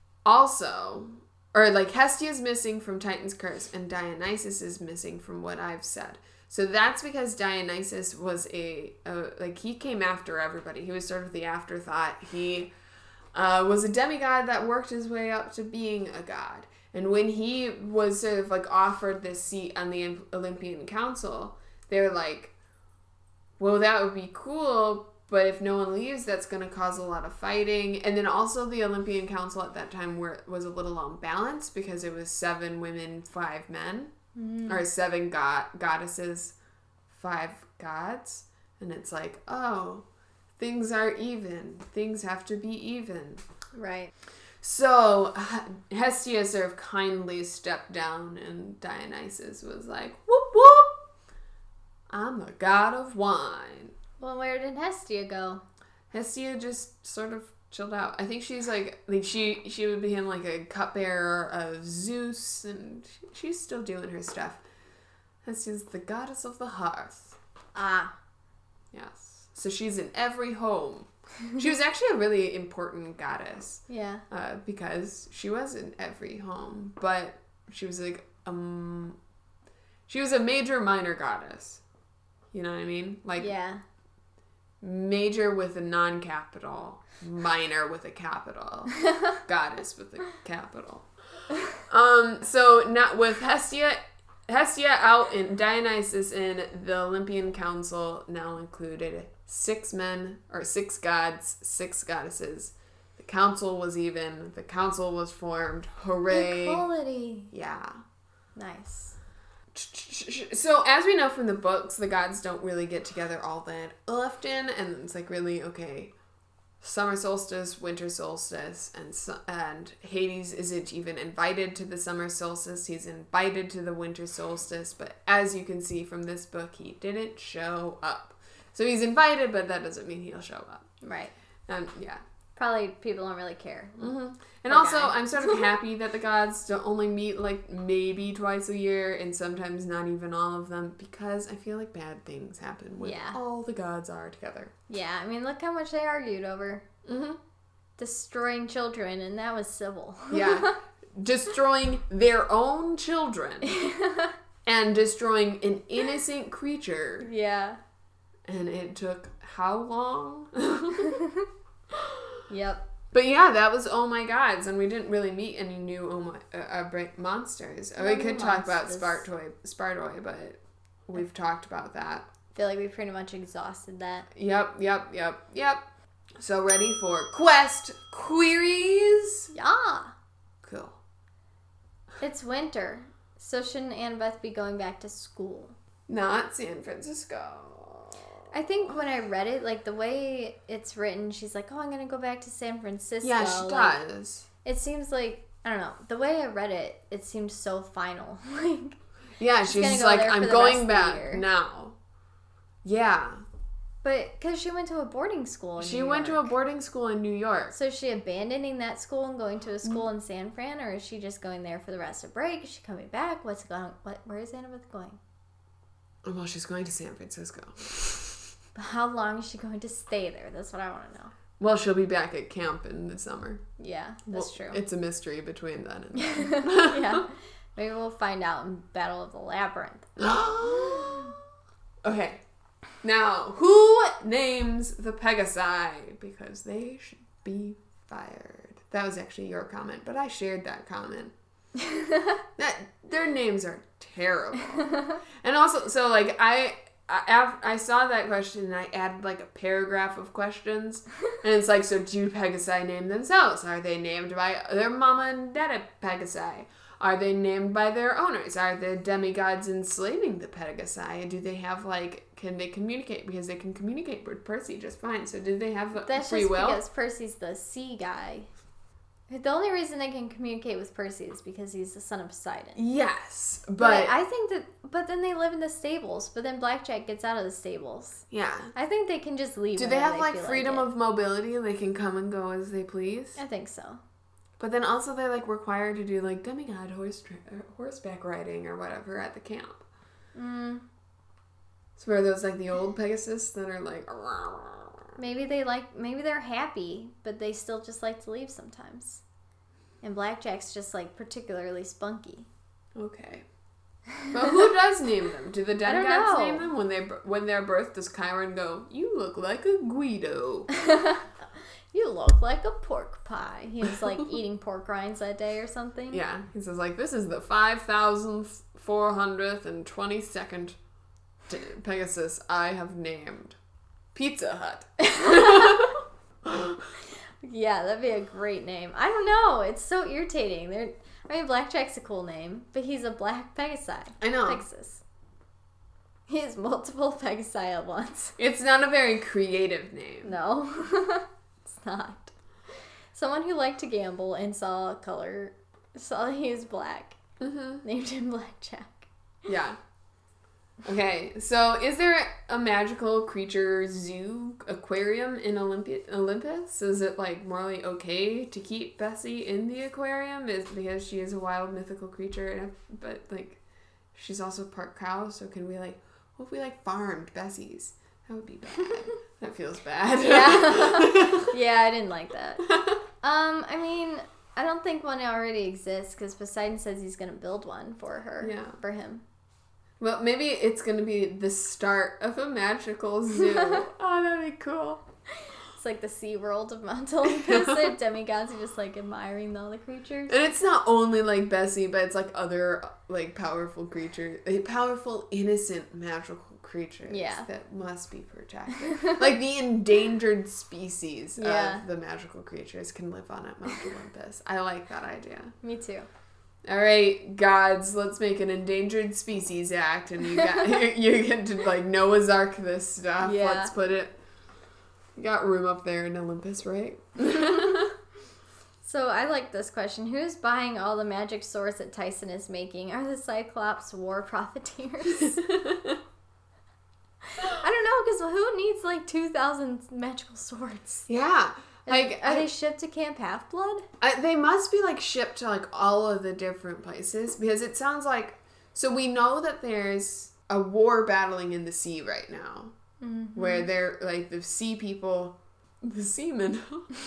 also, or like Hestia's missing from Titan's Curse and Dionysus is missing from what I've said. So that's because Dionysus was a, a like he came after everybody. He was sort of the afterthought. He uh, was a demigod that worked his way up to being a god. And when he was sort of like offered this seat on the Olympian Council, they were like, well, that would be cool, but if no one leaves, that's going to cause a lot of fighting. And then also the Olympian Council at that time were, was a little unbalanced because it was seven women, five men. Mm. Or seven god- goddesses, five gods. And it's like, oh, things are even. Things have to be even. Right. So Hestia sort of kindly stepped down and Dionysus was like, whoop whoop. I'm a god of wine. Well, where did Hestia go? Hestia just sort of chilled out. I think she's like, like she she would become like a cupbearer of Zeus, and she, she's still doing her stuff. Hestia's the goddess of the hearth. Ah. Yes. So she's in every home. She was actually a really important goddess. Yeah. Uh, because she was in every home, but she was like, um, she was a major minor goddess. You know what I mean? Like, yeah. Major with a non-capital, minor with a capital, goddess with a capital. Um, so not with Hestia, Hestia out and Dionysus in, the Olympian Council now included six men or six gods, six goddesses, the council was even. The council was formed. Hooray. Equality. Yeah. Nice. So, as we know from the books, the gods don't really get together all that often, and it's like really, okay, summer solstice, winter solstice, and so, and Hades isn't even invited to the summer solstice. He's invited to the winter solstice, but as you can see from this book, he didn't show up. So he's invited, but that doesn't mean he'll show up. Right. And yeah. Probably people don't really care. Mm-hmm. And Poor also, guy. I'm sort of happy that the gods don't only meet like maybe twice a year, and sometimes not even all of them, because I feel like bad things happen when Yeah. all the gods are together. Yeah, I mean, look how much they argued over Mm-hmm. destroying children, and that was civil. Yeah. Destroying their own children and destroying an innocent creature. Yeah. And it took how long? Yep. But yeah, that was Oh My Gods, and we didn't really meet any new Oh My uh, uh, break monsters. Uh, we No could new talk about monsters. Spartoi, Spartoi, but we've talked about that. I feel like we pretty much exhausted that. Yep, yep, yep, yep. So ready for quest queries? Yeah. Cool. It's winter, so shouldn't Annabeth be going back to school? Not San Francisco. I think when I read it, like the way it's written, she's like, "Oh, I'm gonna go back to San Francisco." Yeah, she Like, does. it seems like I don't know. The way I read it, it seemed so final. Like, Yeah, she's she's gonna just go like, there for I'm the going rest of the back year. now. Yeah. but because she went to a boarding school, in She New went to a York. boarding school in New York. So is she abandoning that school and going to a school in San Fran, or is she just going there for the rest of break? Is she coming back? What's going? What? Where is Annabeth going? Well, she's going to San Francisco. How long is she going to stay there? That's what I want to know. Well, she'll be back at camp in the summer. Yeah, that's Well, true. It's a mystery between then and then. Yeah, maybe we'll find out in Battle of the Labyrinth. Okay. Now, who names the Pegasi? Because they should be fired. That was actually your comment, but I shared that comment. That their names are terrible. And also, so like I, I, I saw that question and I added like a paragraph of questions, and it's like, so do Pegasi name themselves? Are they named by their mama and daddy Pegasi? Are they named by their owners? Are the demigods enslaving the Pegasi? Do they have like, can they communicate? Because they can communicate with Percy just fine. So did they have That's free just will? because Percy's the sea guy. The only reason they can communicate with Percy is because he's the son of Poseidon. Yes, but, But I think that, but then they live in the stables. But then Blackjack gets out of the stables. yeah. I think they can just leave. Do they whenever have like feel freedom it. of mobility? They can come and go as they please. I think so. But then also they're like required to do like demigod horse tra- or horseback riding or whatever at the camp. Mm, So where those like the old Pegasus that are like. maybe they like. Maybe they're happy, but they still just like to leave sometimes. And Blackjack's just like particularly spunky. Okay. But who does name them? Do the I don't demigods know. name them when they when they're birthed? Does Chiron go, "You look like a Guido"? You look like a pork pie. He was like eating pork rinds that day or something. Yeah, he says like, "This is the five thousand four hundredth and twenty second Pegasus I have named Pizza Hut." Yeah, that'd be a great name. I don't know. It's so irritating. They're, I mean, Blackjack's a cool name, but he's a black Pegasi. I know. Pegasus. He has multiple Pegasi at once. It's not a very creative name. No, it's not. Someone who liked to gamble and saw a color, saw he was black, Mm-hmm. named him Blackjack. Yeah. Okay, so is there a magical creature zoo aquarium in Olympi- Olympus? Is it like morally okay to keep Bessie in the aquarium? Is because she is a wild mythical creature, and but like she's also part cow. So can we like, what if we like farmed Bessies? That would be bad. That feels bad. Yeah, yeah, I didn't like that. Um, I mean, I don't think one already exists because Poseidon says he's gonna build one for her. Yeah. For him. Well, maybe it's gonna be the start of a magical zoo. Oh, that'd be cool. It's like the Sea World of Mount Olympus. The demigods are just like admiring all the creatures. And it's not only like Bessie, but it's like other like powerful creatures, like, powerful, innocent, magical creatures Yeah. that must be protected. Like the endangered species Yeah. of the magical creatures can live on at Mount Olympus. I like that idea. Me too. All right, gods, let's make an endangered species act, and you got you, you get to like Noah's Ark this stuff. Yeah. Let's put it. You got room up there in Olympus, right? So I like this question. Who's buying all the magic swords that Tyson is making? Are the Cyclops war profiteers? I don't know, because who needs like two thousand magical swords? Yeah. Like, Are I, they shipped to Camp Half-Blood? I, they must be like shipped to like all of the different places because it sounds like. So we know that there's a war battling in the sea right now, Mm-hmm. where they're like the sea people, the seamen,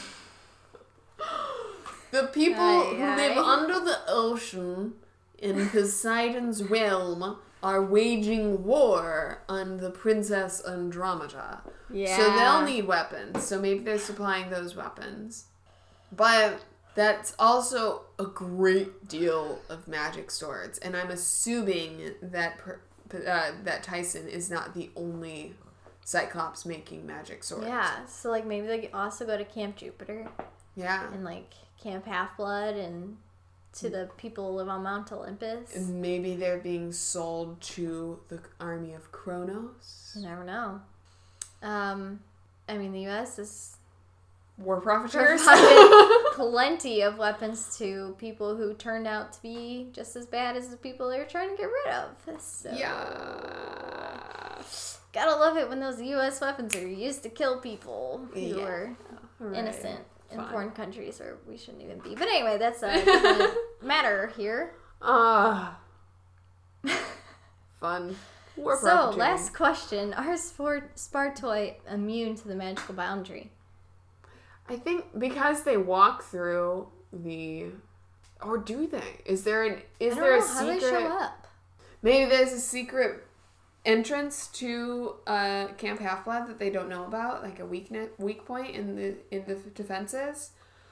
the people Aye, who aye. live under the ocean in Poseidon's realm are waging war on the Princess Andromeda. Yeah. So they'll need weapons. So maybe they're supplying those weapons. But that's also a great deal of magic swords. And I'm assuming that per, uh, that Tyson is not the only Cyclops making magic swords. Yeah, so like maybe they also go to Camp Jupiter Yeah. and like Camp Half-Blood and to the people who live on Mount Olympus. And maybe they're being sold to the army of Kronos. You never know. Um, I mean, the U S is War profiteers. provided plenty of weapons to people who turned out to be just as bad as the people they were trying to get rid of. So, Yeah. gotta love it when those U S weapons are used to kill people who Yeah. are Right. innocent in Fine. foreign countries where we shouldn't even be. But anyway, that's a different matter here. Ah. Fun. War So, profiteering. last question. Are Sport- Spartoi immune to the magical boundary? I think because they walk through the, or do they? Is there an? Is I don't there know a how they secret? show up. Maybe there's a secret entrance to uh, Camp Half-Blood that they don't know about, like a weak net, weak point in the in the defenses.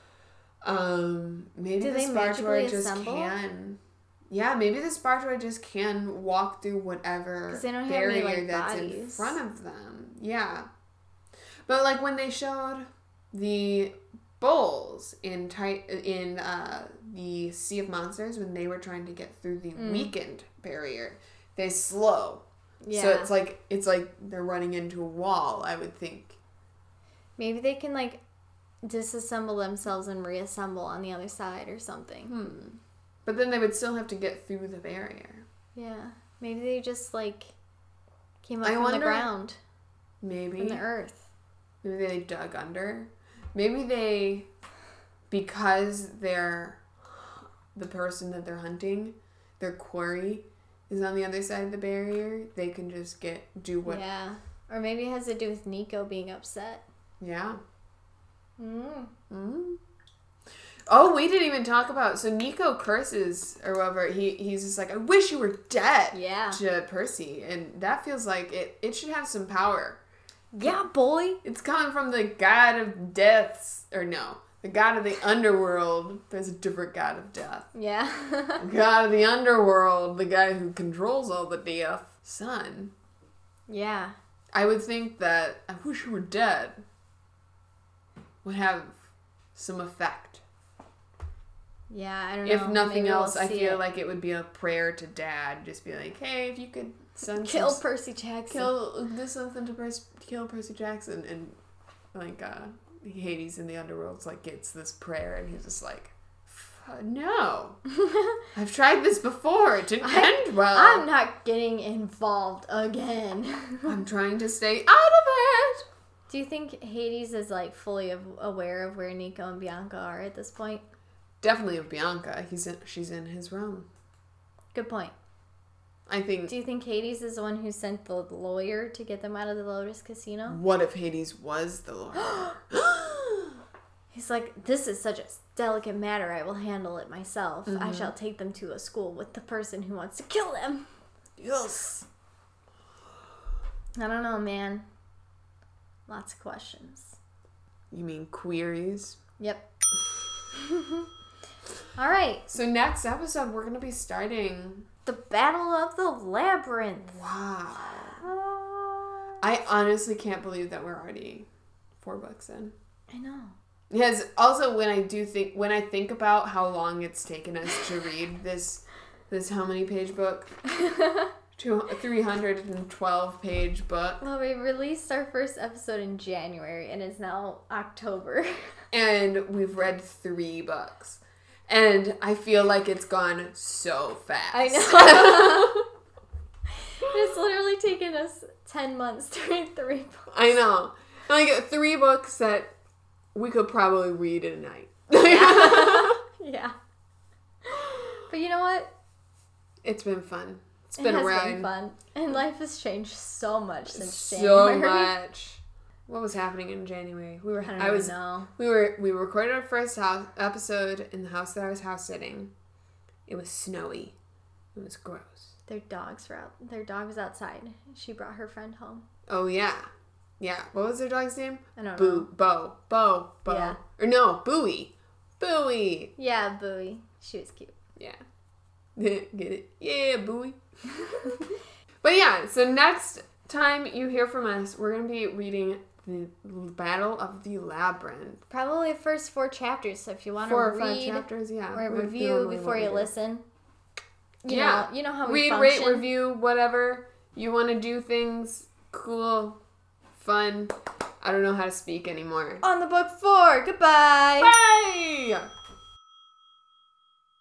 Um, maybe Do the they magically Spartoi just assemble? can. Yeah, maybe the Spartoi just can walk through whatever 'Cause they don't have barrier any, like, that's in bodies. front of them. Yeah, but like when they showed the bulls in tight in uh, the Sea of Monsters when they were trying to get through the Mm. weakened barrier, they slow. Yeah. So it's like it's like they're running into a wall, I would think. Maybe they can, like, disassemble themselves and reassemble on the other side or something. Hmm. But then they would still have to get through the barrier. Yeah. Maybe they just, like, came up I from wonder- the ground, Maybe. from the earth. Maybe they dug under. Maybe they, because they're the person that they're hunting, their quarry is on the other side of the barrier, they can just get, do what. Yeah. Or maybe it has to do with Nico being upset. Yeah. Mm. Mm. Oh, we didn't even talk about, so Nico curses, or whatever, he, he's just like, I wish you were dead. Yeah. To Percy, and that feels like it, it should have some power. Yeah, boy. It's coming from the god of deaths, or no, the god of the underworld. There's a different god of death. Yeah. The god of the underworld, the guy who controls all the death. Son, yeah. I would think that I wish you were dead would have some effect. Yeah, I don't know. If nothing Maybe else, we'll I see feel it. like it would be a prayer to Dad. Just be like, hey, if you could send Kill some, Percy Jackson. kill do something to Percy, kill Percy Jackson, and like uh, Hades in the underworld's like gets this prayer, and he's just like, "F- no, I've tried this before. It didn't I- end well. I'm not getting involved again. I'm trying to stay out of it." Do you think Hades is like fully av- aware of where Nico and Bianca are at this point? Definitely of Bianca. He's in, she's in his realm. Good point. I think. Do you think Hades is the one who sent the lawyer to get them out of the Lotus Casino? What if Hades was the Lord? He's like, this is such a delicate matter. I will handle it myself. I Mm-hmm. shall take them to a school with the person who wants to kill them. Yes. I don't know, man. Lots of questions. You mean queries? Yep. All right. So next episode, we're gonna be starting. The Battle of the Labyrinth. Wow. Ah. I honestly can't believe that we're already four books in. I know. Because also when I do think, when I think about how long it's taken us to read this, this how many page book? Two, three hundred twelve page book. Well, we released our first episode in January and it's now October. And we've read three books. And I feel like it's gone so fast. I know. It's literally taken us ten months to read three books. I know. Like three books that we could probably read in a night. Yeah. Yeah. But you know what? It's been fun. It's It been has a ride. been fun. And life has changed so much since So January. much. What was happening in January? We were. I don't I was. even know. We were. We recorded our first house episode in the house that I was house sitting. It was snowy. It was gross. Their dogs were out. Their dog was outside. She brought her friend home. Oh yeah, yeah. What was their dog's name? I don't know. Boo. Bo. Bo. Bo. Yeah. Or no, Bowie. Bowie. Yeah, Bowie. She was cute. Yeah. Get it? Yeah, Bowie. But yeah, so next time you hear from us, we're going to be reading The Battle of the Labyrinth. Probably the first four chapters. So if you want to Four or read five chapters, yeah. or We're review normally before what you we do. listen, you Yeah. know, you know how we Read, function. rate, review, whatever. You want to do things cool, fun. I don't know how to speak anymore. On the book four. Goodbye. Bye!